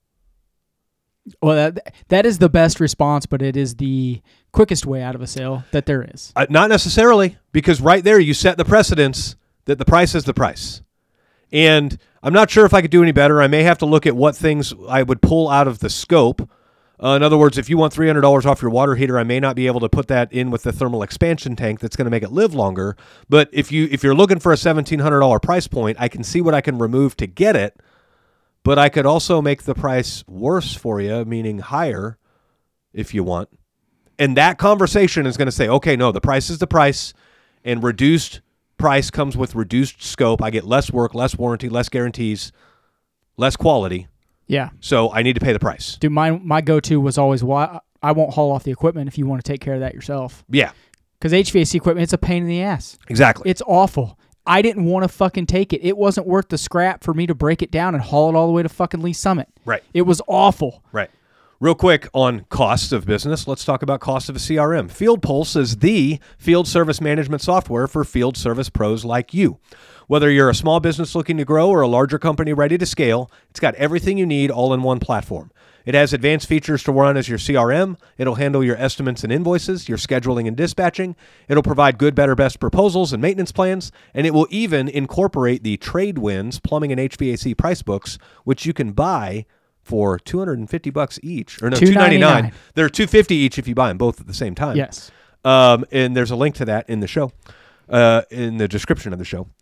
Well, that, that is the best response, but it is the quickest way out of a sale that there is. Uh, not necessarily, because right there you set the precedence that the price is the price. And I'm not sure if I could do any better. I may have to look at what things I would pull out of the scope. Uh, in other words, if you want three hundred dollars off your water heater, I may not be able to put that in with the thermal expansion tank that's going to make it live longer. But if, you, if you're looking for a seventeen hundred dollars price point, I can see what I can remove to get it. But I could also make the price worse for you, meaning higher, if you want. And that conversation is going to say, okay, no, the price is the price, and reduced price comes with reduced scope. I get less work, less warranty, less guarantees, less quality. Yeah. So I need to pay the price. Dude, my, my go-to was always, well, I won't haul off the equipment if you want to take care of that yourself. Yeah, Because H V A C equipment, it's a pain in the ass. exactly. It's awful. I didn't want to fucking take it. It wasn't worth the scrap for me to break it down and haul it all the way to fucking Lee Summit. Right. It was awful. Right. Real quick on costs of business, let's talk about cost of a C R M. Field Pulse is the field service management software for field service pros like you. Whether you're a small business looking to grow or a larger company ready to scale, it's got everything you need all in one platform. It has advanced features to run as your C R M. It'll handle your estimates and invoices, your scheduling and dispatching. It'll provide good, better, best proposals and maintenance plans, and it will even incorporate the Tradewinds plumbing and H V A C price books, which you can buy for two hundred fifty bucks each, or no, two ninety-nine. They're two fifty each if you buy them both at the same time. Yes. Um, and there's a link to that in the show, uh, in the description of the show.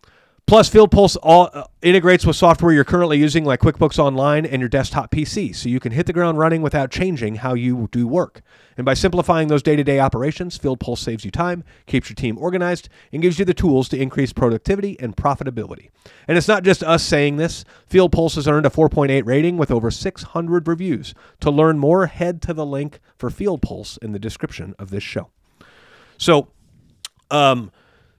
Plus, Field Pulse all, uh, integrates with software you're currently using like QuickBooks Online and your desktop P C, so you can hit the ground running without changing how you do work. And by simplifying those day-to-day operations, Field Pulse saves you time, keeps your team organized, and gives you the tools to increase productivity and profitability. And it's not just us saying this. Field Pulse has earned a four point eight rating with over six hundred reviews. To learn more, head to the link for Field Pulse in the description of this show. So, um...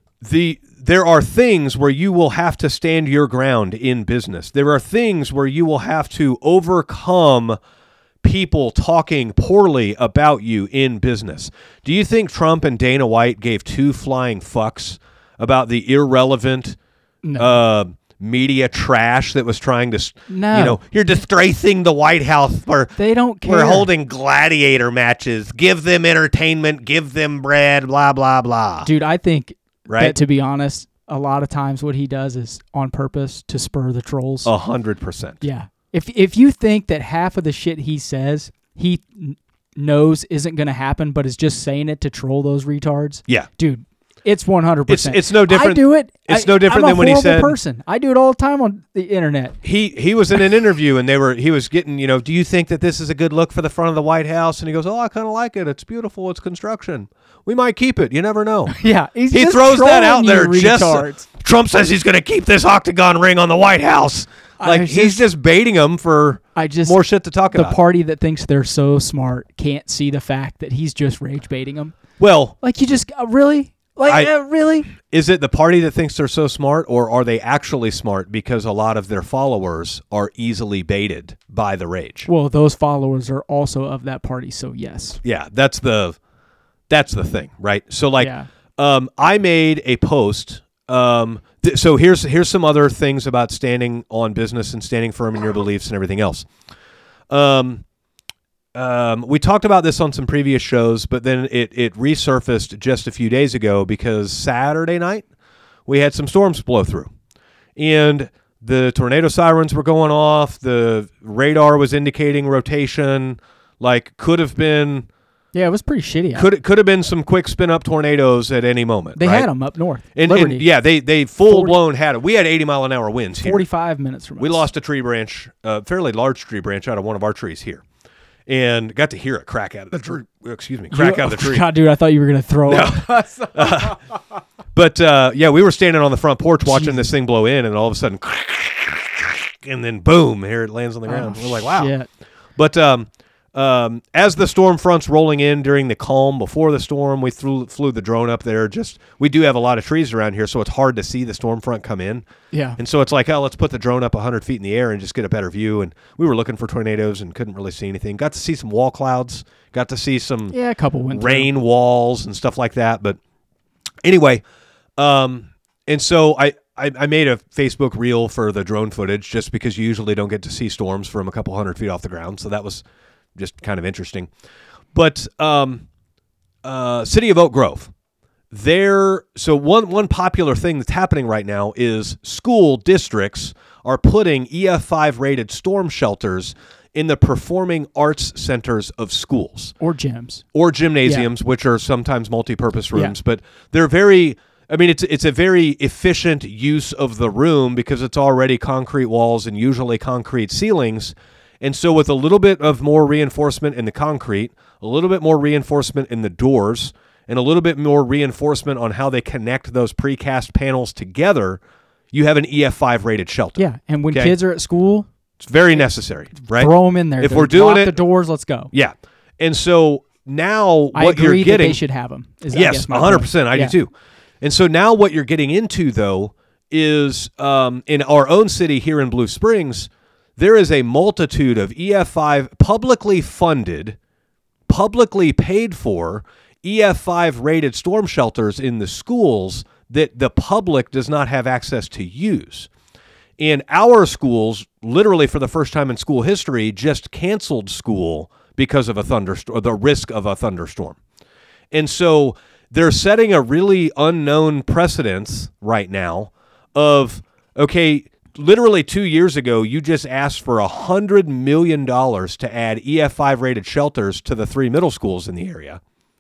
The there are things where you will have to stand your ground in business. There are things where you will have to overcome people talking poorly about you in business. Do you think Trump and Dana White gave two flying fucks about the irrelevant No. uh, media trash that was trying to, No. you know, you're disgracing the White House for They don't care. we're holding gladiator matches. Give them entertainment. Give them bread. Blah blah blah. Dude, I think Right? that, to be honest, a lot of times what he does is on purpose to spur the trolls. A hundred percent. Yeah. If if you think that half of the shit he says he n- knows isn't going to happen, but is just saying it to troll those retards, Yeah. dude, it's one hundred percent. It's- it's no different- I do it. it's I- no different I'm a than when he horrible said- person. I do it all the time on the internet. He he was in an interview and they were he was getting, you know, do you think that this is a good look for the front of the White House? And he goes, oh, I kind of like it. It's beautiful. It's construction. We might keep it. You never know. Yeah, he's He just throws that trolling out you there just retards. Trump says he's going to keep this octagon ring on the White House. Like I he's just- just baiting him for I just more shit to talk the about. party that thinks they're so smart can't see the fact that he's just rage baiting them. Well, Like you just uh, really, like I- uh, really. is it the party that thinks they're so smart, or are they actually smart because a lot of their followers are easily baited by the rage? Well, those followers are also of that party, so yes. Yeah, that's the that's the thing, right? So like Yeah. um I made a post um th- so here's here's some other things about standing on business and standing firm in your beliefs and everything else. Um um we talked about this on some previous shows, but then it it resurfaced just a few days ago because Saturday night we had some storms blow through. And the tornado sirens were going off, the radar was indicating rotation, like could have been Yeah, it was pretty shitty. out. could it could have been some quick spin up tornadoes at any moment. They right? had them up north. and, Liberty, and yeah, they they full blown had it. We had eighty mile an hour winds here. forty-five minutes from We us. lost a tree branch, a fairly large tree branch out of one of our trees here, and got to hear it crack out of the tree. Excuse me, crack You- out of the tree. God, dude, I thought you were gonna throw up. But uh, yeah, we were standing on the front porch watching this thing blow in, and all of a sudden, and then boom, here it lands on the ground. Oh, we're like, wow. shit. But um, um, as the storm front's rolling in during the calm before the storm, we flew, flew the drone up there. Just we do have a lot of trees around here, so it's hard to see the storm front come in. Yeah. And so it's like, oh, let's put the drone up one hundred feet in the air and just get a better view. And we were looking for tornadoes and couldn't really see anything. Got to see some wall clouds. Got to see some Yeah, a couple went through. rain walls and stuff like that. But anyway, um, and so I, I, I made a Facebook reel for the drone footage just because you usually don't get to see storms from a couple hundred feet off the ground. So that was just kind of interesting. But um, uh, City of Oak Grove, there. So one one popular thing that's happening right now is school districts are putting E F five rated storm shelters in the performing arts centers of schools Or gyms. or gymnasiums, which are sometimes multi-purpose rooms, Yeah. but they're very. I mean, it's it's a very efficient use of the room because it's already concrete walls and usually concrete ceilings. And so with a little bit of more reinforcement in the concrete, a little bit more reinforcement in the doors, and a little bit more reinforcement on how they connect those precast panels together, you have an E F five rated shelter. Yeah, and when Okay. kids are at school, It's very necessary, right? throw them in there. If They're- we're doing lock it- the doors. Let's go. Yeah. And so now I what agree you're that getting they should have them. Is, I yes, guess, my one hundred point. percent. I Yeah. do too. And so now what you're getting into, though, is um, in our own city here in Blue Springs, there is a multitude of E F five publicly funded, publicly paid for E F five rated storm shelters in the schools that the public does not have access to use. And our schools, literally for the first time in school history, just canceled school because of a thunderstorm, or the risk of a thunderstorm. And so they're setting a really unknown precedence right now of, okay, literally two years ago, you just asked for one hundred million dollars to add E F five rated shelters to the three middle schools in the area.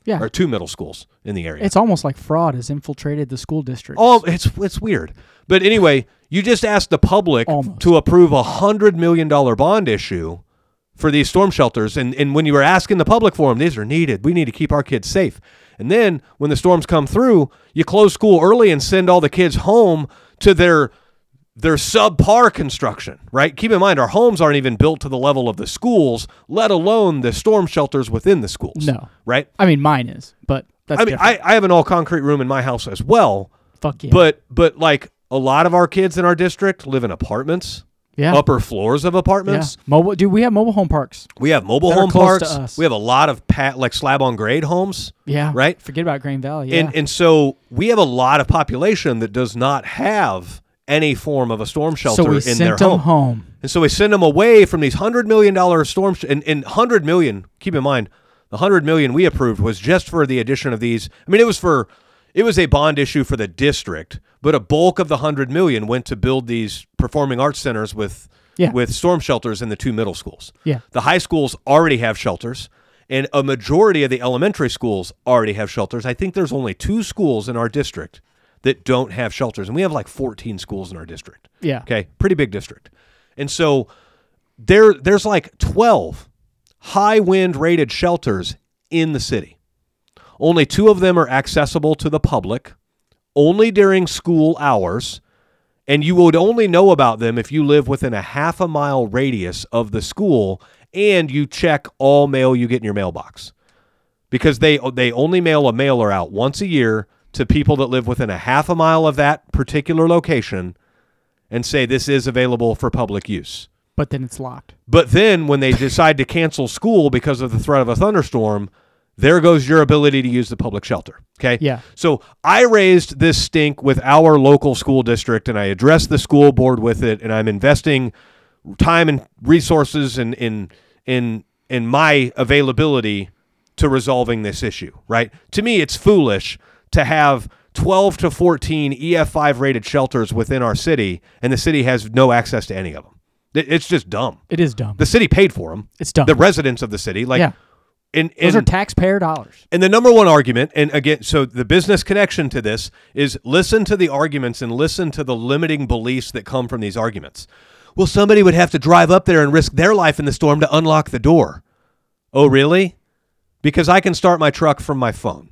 Yeah. or two middle schools in the area. It's almost like fraud has infiltrated the school district. Oh, it's it's weird. But anyway, you just asked the public Almost. to approve a hundred million dollar bond issue for these storm shelters, and and when you were asking the public for them, these are needed. We need to keep our kids safe. And then when the storms come through, you close school early and send all the kids home to their their subpar construction, right? Keep in mind, our homes aren't even built to the level of the schools, let alone the storm shelters within the schools. No. Right? I mean, mine is, but that's I mean, different. I, I have an all concrete room in my house as well. Fuck yeah. But but like a lot of our kids in our district live in apartments, yeah. upper floors of yeah. apartments. Mobile, dude, we have mobile home parks. We have mobile That are home close to parks. us. We have a lot of pat like slab on grade homes. Yeah. Right? Forget about Green Valley. Yeah. And and so we have a lot of population that does not have any form of a storm shelter so we in sent their them home. home. And so we send them away from these hundred million dollar storm sh- and, and hundred million. Keep in mind, the hundred million we approved was just for the addition of these. I mean, it was for it was a bond issue for the district, but a bulk of the hundred million went to build these performing arts centers with Yeah. with storm shelters in the two middle schools. Yeah. The high schools already have shelters, and a majority of the elementary schools already have shelters. I think there's only two schools in our district that don't have shelters, and we have like fourteen schools in our district. Yeah. Okay, pretty big district. And so there there's like twelve high wind rated shelters in the city. Only two of them are accessible to the public, only during school hours, and you would only know about them if you live within a half a mile radius of the school and you check all mail you get in your mailbox. Because they they only mail a mailer out once a year to people that live within a half a mile of that particular location and say this is available for public use. But then it's locked. But then when they decide to cancel school because of the threat of a thunderstorm, there goes your ability to use the public shelter. Okay? Yeah. So I raised this stink with our local school district, and I addressed the school board with it, and I'm investing time and resources in in in in my availability to resolving this issue, right? To me, it's foolish to have twelve to fourteen E F five rated shelters within our city, and the city has no access to any of them. It- It's just dumb. It is dumb. The city paid for them. It's dumb. The residents of the city, like, Yeah. and, Those and, are taxpayer dollars. and the number one argument, and again, so the business connection to this is listen to the arguments and listen to the limiting beliefs that come from these arguments. Well, somebody would have to drive up there and risk their life in the storm to unlock the door. Oh, really? Because I can start my truck from my phone.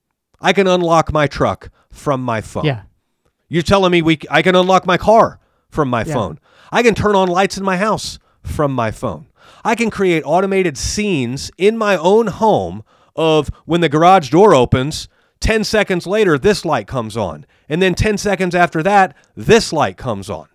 I can unlock my truck from my phone. Yeah. You're telling me we I can unlock my car from my Yeah. phone. I can turn on lights in my house from my phone. I can create automated scenes in my own home of when the garage door opens, ten seconds later this light comes on, and then ten seconds after that this light comes on.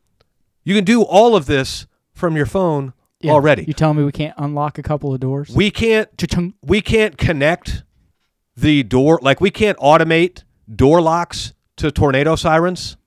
You can do all of this from your phone Yeah. already. You telling me we can't unlock a couple of doors? We can't Cha-chung. we can't connect the door, like we can't automate door locks to tornado sirens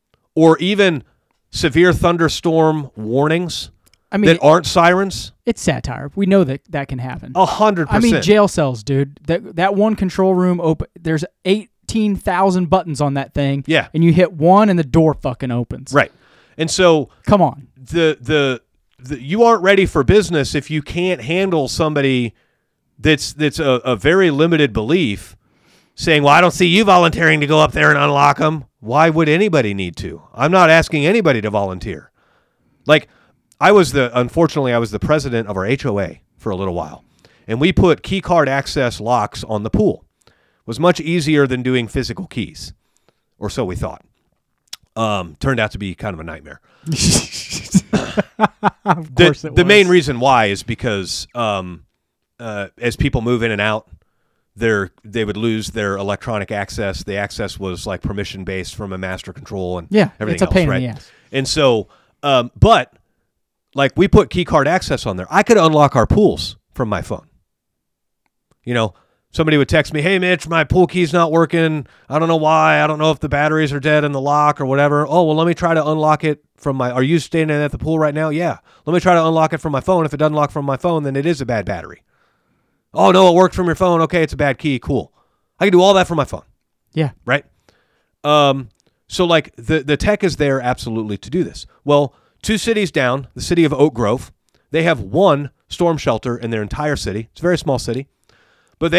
or even severe thunderstorm warnings I mean, that aren't sirens. it's satire. We know that that can happen. A hundred I mean, percent. jail cells, dude. That that one control room open. There's eighteen thousand buttons on that thing. Yeah. And you hit one, and the door fucking opens. Right. And so Come on. the, the the you aren't ready for business if you can't handle somebody that's that's a, a very limited belief saying, well, I don't see you volunteering to go up there and unlock them. Why would anybody need to? I'm not asking anybody to volunteer. Like, I was the, unfortunately, I was the president of our H O A for a little while, and we put key card access locks on the pool. It was much easier than doing physical keys, or so we thought. Um, turned out to be kind of a nightmare. of The, course it the was. main reason why is because um, uh, as people move in and out, they're, they would lose their electronic access. The access was like permission based from a master control and Yeah, everything it's a else, pain right? in the ass. And so, um, but like we put key card access on there. I could unlock our pools from my phone. You know, somebody would text me, "Hey, Mitch, my pool key's not working. I don't know why. I don't know if the batteries are dead in the lock or whatever." Oh, well, let me try to unlock it from my, are you standing at the pool right now? Yeah. Let me try to unlock it from my phone. If it doesn't lock from my phone, then it is a bad battery. Oh, no, it worked from your phone. Okay, it's a bad key. Cool. I can do all that from my phone. Yeah. Right? Um, so, like, the, the tech is there absolutely to do this. Well, two cities down, the city of Oak Grove, they have one storm shelter in their entire city. It's a very small city. But they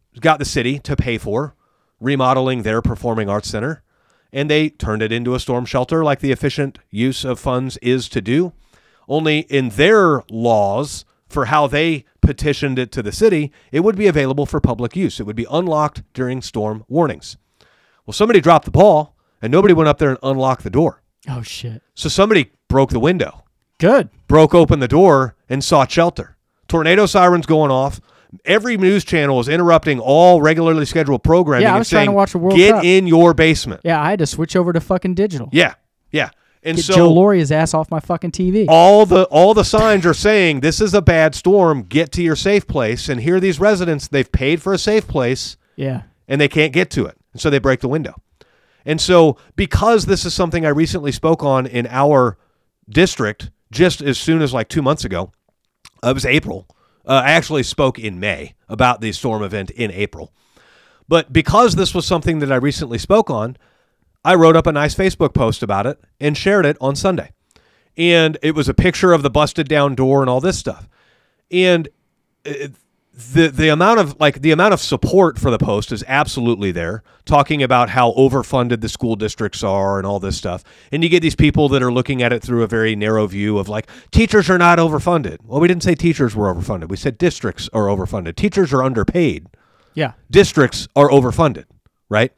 got the city to pay for remodeling their performing arts center, and they turned it into a storm shelter like the efficient use of funds is to do. Only in their laws for how they petitioned it to the city, it would be available for public use. It would be unlocked during storm warnings. Well, somebody dropped the ball, and nobody went up there and unlocked the door. Oh, shit. So somebody broke the window, Good. broke open the door, and sought shelter. Tornado sirens going off. Every news channel is interrupting all regularly scheduled programming Yeah, I and was trying saying, to watch the World get Cup." in your basement. Yeah, I had to switch over to fucking digital. Yeah, yeah. And Get so Joe Loria's ass off my fucking T V. all the all the signs are saying this is a bad storm. Get to your safe place. And here are these residents. They've paid for a safe place, Yeah. and they can't get to it. And so they break the window. And so because this is something I recently spoke on in our district, just as soon as like two months ago, uh, it was April. Uh, I actually spoke in May about the storm event in April. But because this was something that I recently spoke on, I wrote up a nice Facebook post about it and shared it on Sunday. And it was a picture of the busted down door and all this stuff. And it, the the amount of like the amount of support for the post is absolutely there, talking about how overfunded the school districts are and all this stuff. And you get these people that are looking at it through a very narrow view of like, teachers are not overfunded. Well, we didn't say teachers were overfunded. We said districts are overfunded. Teachers are underpaid. Yeah. Districts are overfunded, right?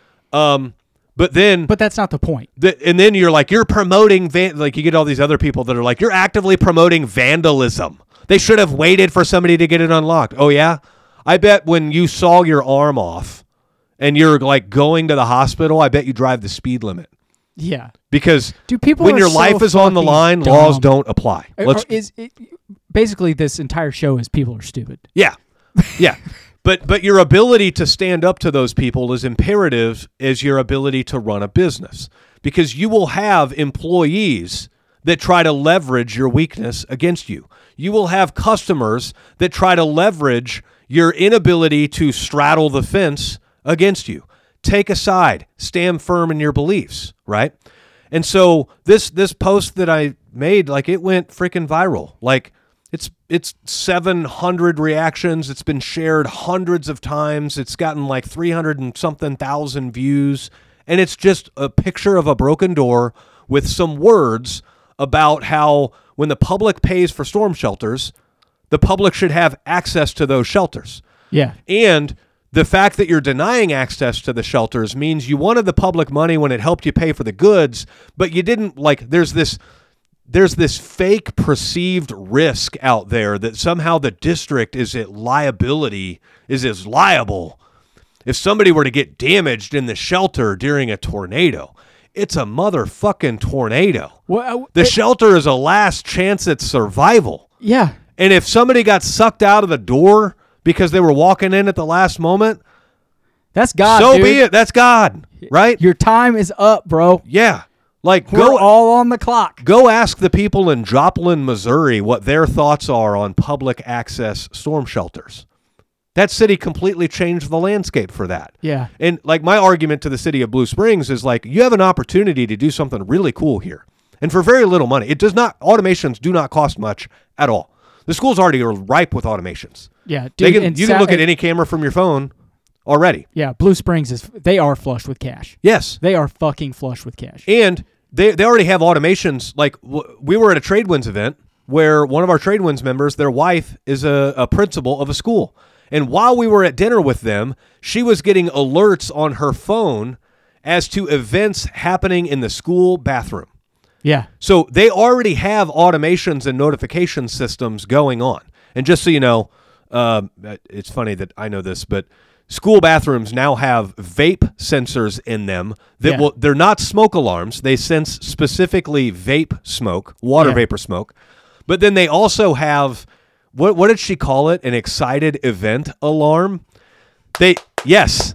Um, but then, But that's not the point. the, and then you're like, you're promoting, van- like you get all these other people that are like, you're actively promoting vandalism. They should have waited for somebody to get it unlocked. Oh, yeah? I bet when you saw your arm off and you're like going to the hospital, I bet you drive the speed limit. Yeah. Because Dude, people when are your so life is on the fucking line, dumb. laws don't apply. Or- Let's, or is it, basically, this entire show is people are stupid. yeah. Yeah. But but your ability to stand up to those people is imperative as your ability to run a business, because you will have employees that try to leverage your weakness against you. You will have customers that try to leverage your inability to straddle the fence against you. Take a side, stand firm in your beliefs, right? And so this this post that I made, like, it went freaking viral. Like, it's it's seven hundred reactions. It's been shared hundreds of times. It's gotten like three hundred and something thousand views. And it's just a picture of a broken door with some words about how when the public pays for storm shelters, the public should have access to those shelters. Yeah. And the fact that you're denying access to the shelters means you wanted the public money when it helped you pay for the goods, but you didn't, like, there's this there's this fake perceived risk out there that somehow the district is at liability, is as liable if somebody were to get damaged in the shelter during a tornado. It's a motherfucking tornado. Well, uh, The it- shelter is a last chance at survival. yeah. And if somebody got sucked out of the door because they were walking in at the last moment, That's God, so dude. be it. That's God, right? Your time is up, bro. Yeah. Like, We're go all on the clock. go ask the people in Joplin, Missouri, what their thoughts are on public access storm shelters. That city completely changed the landscape for that. Yeah. And like, my argument to the city of Blue Springs is like, you have an opportunity to do something really cool here. And for very little money. It does not, automations do not cost much at all. The schools already are ripe with automations. Yeah, dude. They can, and you can sa- look at any camera from your phone already. Yeah, Blue Springs is they are flush with cash. Yes. They are fucking flush with cash. And they, they already have automations. Like, w- we were at a Tradewinds event where one of our Tradewinds members, their wife is a, a principal of a school. And while we were at dinner with them, she was getting alerts on her phone as to events happening in the school bathroom. Yeah. So they already have automations and notification systems going on. And just so you know, um, it's funny that I know this, but school bathrooms now have vape sensors in them that Yeah. will, they're not smoke alarms. They sense specifically vape smoke, water Yeah. vapor smoke. But then they also have, what what did she call it? An excited event alarm. They, yes,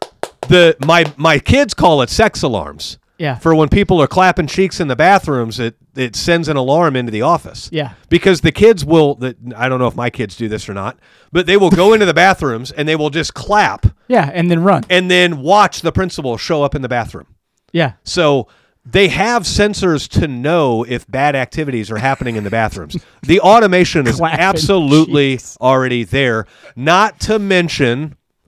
the my my kids call it sex alarms. Yeah. For when people are clapping cheeks in the bathrooms, it, it sends an alarm into the office. Yeah. Because the kids will, the, I don't know if my kids do this or not, but they will go into the bathrooms and they will just clap Yeah, and then run. and then watch the principal show up in the bathroom. Yeah. So they have sensors to know if bad activities are happening in the bathrooms. The automation is Clapping absolutely cheeks. already there. Not to mention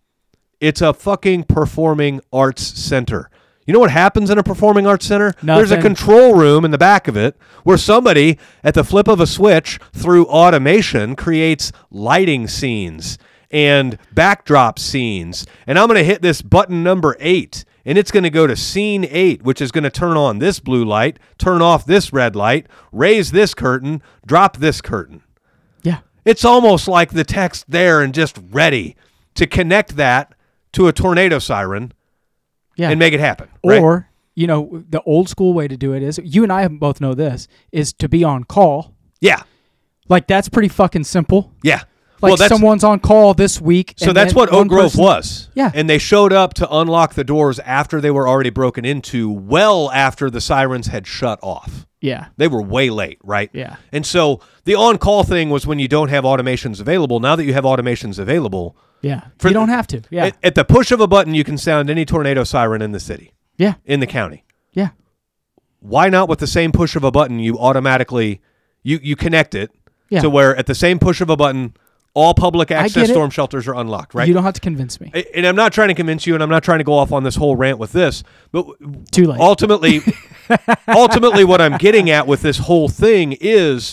It's a fucking performing arts center. You know what happens in a performing arts center? There's a Nothing. control room in the back of it where somebody, at the flip of a switch through automation, creates lighting scenes and backdrop scenes. And I'm going to hit this button number eight, and it's going to go to scene eight, which is going to turn on this blue light, turn off this red light, raise this curtain, drop this curtain. Yeah. It's almost like the text there and just ready to connect that to a tornado siren Yeah. and make it happen. Right? Or, you know, the old school way to do it is, you and I both know this, is to be on call. Yeah. Like, that's pretty fucking simple. Yeah. Like, well, that's, someone's on call this week. so and that's then what one Oak Grove person- was. Yeah. And they showed up to unlock the doors after they were already broken into, well after the sirens had shut off. Yeah. They were way late, right? Yeah. And so the on-call thing was when you don't have automations available. Now that you have automations available, Yeah. For you the- don't have to. Yeah. at, at the push of a button, you can sound any tornado siren in the city, yeah. in the county. Yeah. Why not with the same push of a button, you automatically, you, you connect it Yeah. to where at the same push of a button, all public access get it. storm shelters are unlocked, right? You don't have to convince me. And I'm not trying to convince you, and I'm not trying to go off on this whole rant with this, but Too late. ultimately, ultimately, what I'm getting at with this whole thing is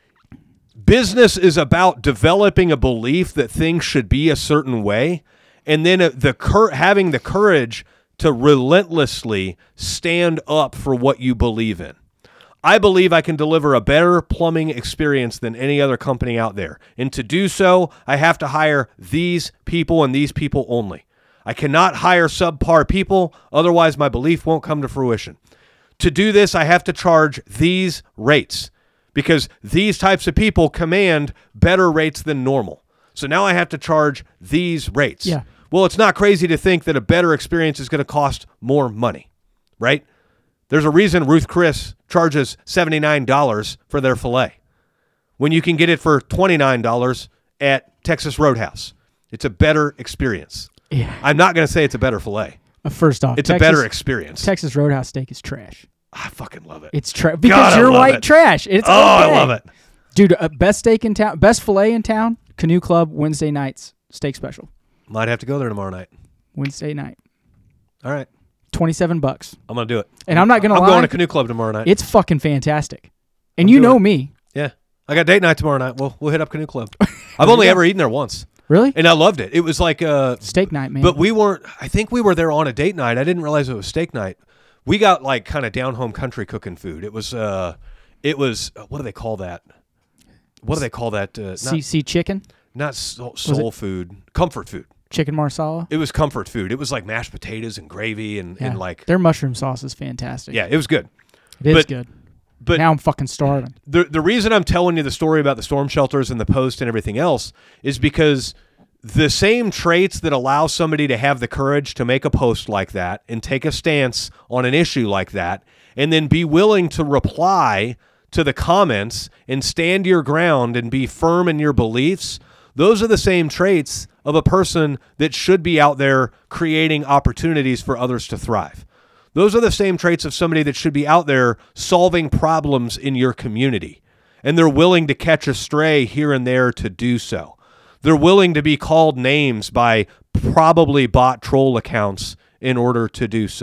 business is about developing a belief that things should be a certain way, and then uh, the cur- having the courage to relentlessly stand up for what you believe in. I believe I can deliver a better plumbing experience than any other company out there. And to do so, I have to hire these people and these people only. I cannot hire subpar people, otherwise my belief won't come to fruition. To do this, I have to charge these rates because these types of people command better rates than normal. So now I have to charge these rates. Yeah. Well, it's not crazy to think that a better experience is going to cost more money, right? There's a reason Ruth Chris charges seventy-nine dollars for their filet when you can get it for twenty-nine dollars at Texas Roadhouse. It's a better experience. Yeah. I'm not going to say it's a better filet. Uh, First off, It's Texas, a better experience. Texas Roadhouse steak is trash. I fucking love it. It's trash because God, I you're love white it. trash. It's oh, I okay. love it. Dude, uh, best steak in town, best filet in town, Canoe Club, Wednesday nights, steak special. Might have to go there tomorrow night. Wednesday night. All right. twenty-seven bucks. I'm going to do it. And I'm not going to I'm lie. going to Canoe Club tomorrow night. It's fucking fantastic. And I'm you doing know it. me. Yeah. I got date night tomorrow night. We'll, we'll hit up Canoe Club. I've only ever eaten there once. Really? And I loved it. It was like uh Steak night, man. but we weren't I think we were there on a date night. I didn't realize it was steak night. We got like kind of down home country cooking food. It was uh it was uh, what do they call that? What do they call that? Uh, C C chicken, not not soul, soul food, comfort food. chicken marsala. It was comfort food. It was like mashed potatoes and gravy and, Yeah. and like Their mushroom sauce is fantastic. yeah, it was good. It is but- good. But Now I'm fucking starving. the the reason I'm telling you the story about the storm shelters and the post and everything else is because the same traits that allow somebody to have the courage to make a post like that and take a stance on an issue like that and then be willing to reply to the comments and stand your ground and be firm in your beliefs, those are the same traits of a person that should be out there creating opportunities for others to thrive. Those are the same traits of somebody that should be out there solving problems in your community. And they're willing to catch a stray here and there to do so. They're willing to be called names by probably bot troll accounts in order to do so.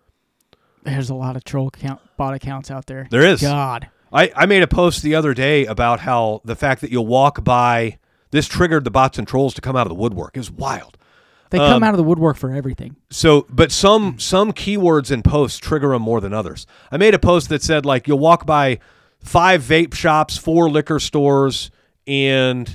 There's a lot of troll account, bot accounts out there. There is. God. I, I made a post the other day about how the fact that you'll walk by, this triggered the bots and trolls to come out of the woodwork. It was wild. They come Um, out of the woodwork for everything. So, but some some keywords in posts trigger them more than others. I made a post that said like you'll walk by five vape shops, four liquor stores, and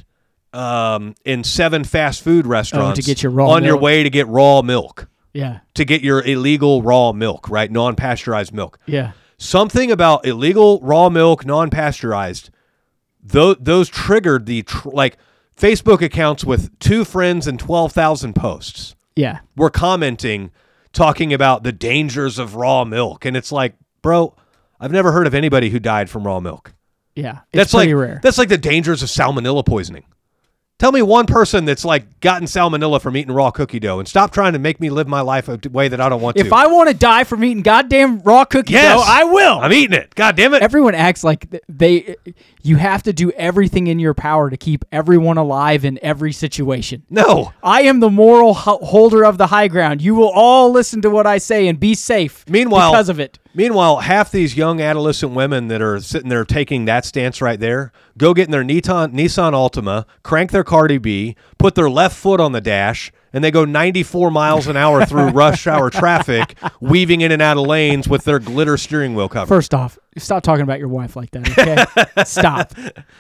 um, and seven fast food restaurants Oh, to get your raw on your milk. way to get raw milk, Yeah. to get your illegal raw milk, right? Non-pasteurized milk. Yeah. Something about illegal raw milk, non-pasteurized, those, those triggered the, tr- like, Facebook accounts with two friends and twelve thousand posts Yeah. were commenting, talking about the dangers of raw milk. And it's like, bro, I've never heard of anybody who died from raw milk. Yeah. It's That's pretty like rare. That's like the dangers of salmonella poisoning. Tell me one person that's like gotten salmonella from eating raw cookie dough, and stop trying to make me live my life a way that I don't want If to. I want to die from eating goddamn raw cookie Yes. dough, I will. I'm eating it. God damn it. Everyone acts like th- they. You have to do everything in your power to keep everyone alive in every situation. No. I am the moral ho- holder of the high ground. You will all listen to what I say and be safe. Meanwhile, because of it. Meanwhile, half these young adolescent women that are sitting there taking that stance right there, go get in their Nissan, Nissan Altima, crank their Cardi B, put their left foot on the dash, and they go ninety-four miles an hour through rush hour traffic, weaving in and out of lanes with their glitter steering wheel cover. First off, stop talking about your wife like that, okay? Stop.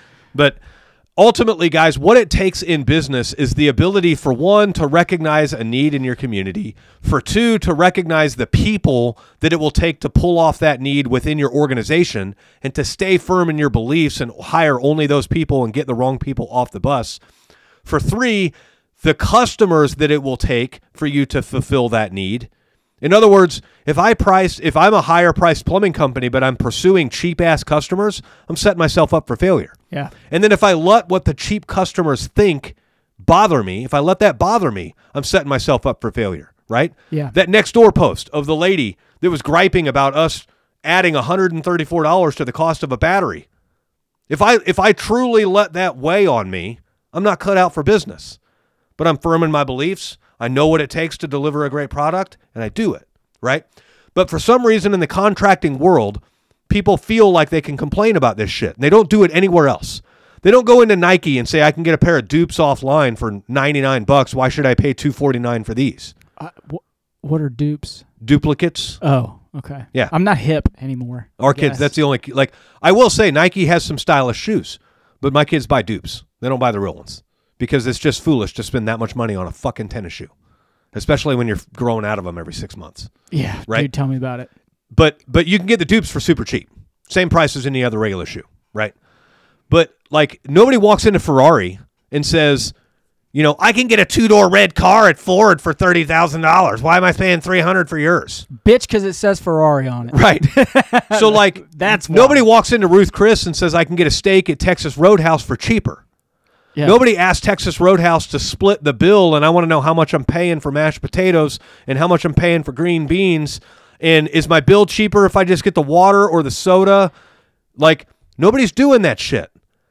But ultimately, guys, what it takes in business is the ability, for one, to recognize a need in your community, for two, to recognize the people that it will take to pull off that need within your organization, and to stay firm in your beliefs and hire only those people and get the wrong people off the bus. For three, the customers that it will take for you to fulfill that need. In other words, if I price, if I'm a higher priced plumbing company, but I'm pursuing cheap ass customers, I'm setting myself up for failure. Yeah. And then if I let what the cheap customers think bother me, if I let that bother me, I'm setting myself up for failure, right? Yeah. That next door post of the lady that was griping about us adding one hundred thirty-four dollars to the cost of a battery. If I if I truly let that weigh on me, I'm not cut out for business. But I'm firm in my beliefs. I know what it takes to deliver a great product, and I do it, right? But for some reason in the contracting world, people feel like they can complain about this shit, and they don't do it anywhere else. They don't go into Nike and say, I can get a pair of dupes offline for ninety-nine bucks. Why should I pay two forty-nine for these? Uh, wh- what are dupes? Duplicates. Oh, okay. Yeah. I'm not hip anymore. Our I kids, guess. that's the only, like, I will say Nike has some stylish shoes, but my kids buy dupes. They don't buy the real ones because it's just foolish to spend that much money on a fucking tennis shoe, especially when you're growing out of them every six months. Yeah, Right? dude, tell me about it. But but you can get the dupes for super cheap. Same price as any other regular shoe, right? But like nobody walks into Ferrari and says, you know, I can get a two-door red car at Ford for thirty thousand dollars. Why am I paying three hundred dollars for yours? Bitch, because it says Ferrari on it. Right. So like That's nobody why. walks into Ruth Chris and says I can get a steak at Texas Roadhouse for cheaper. Yeah. Nobody asked Texas Roadhouse to split the bill, and I want to know how much I'm paying for mashed potatoes and how much I'm paying for green beans. And is my bill cheaper if I just get the water or the soda? Like, nobody's doing that shit.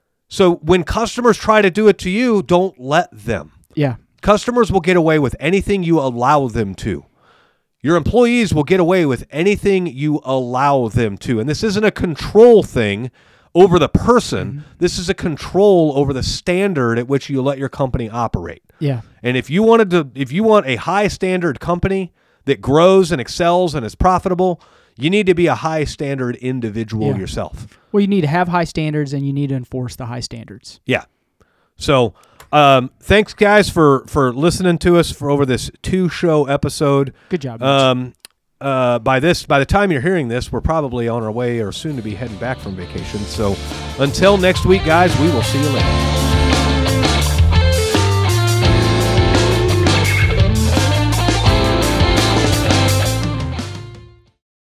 So when customers try to do it to you, don't let them. Yeah. Customers will get away with anything you allow them to. Your employees will get away with anything you allow them to. And this isn't a control thing over the person. Mm-hmm. This is a control over the standard at which you let your company operate. Yeah. And if you wanted to, if you want a high standard company that grows and excels and is profitable, you need to be a high standard individual Yeah. yourself. Well, you need to have high standards and you need to enforce the high standards. Yeah. So, um, thanks guys for, for listening to us for over this two show episode. Good job. Mitch. Um, uh, by this, by the time you're hearing this, we're probably on our way or soon to be heading back from vacation. So until next week, guys, we will see you later.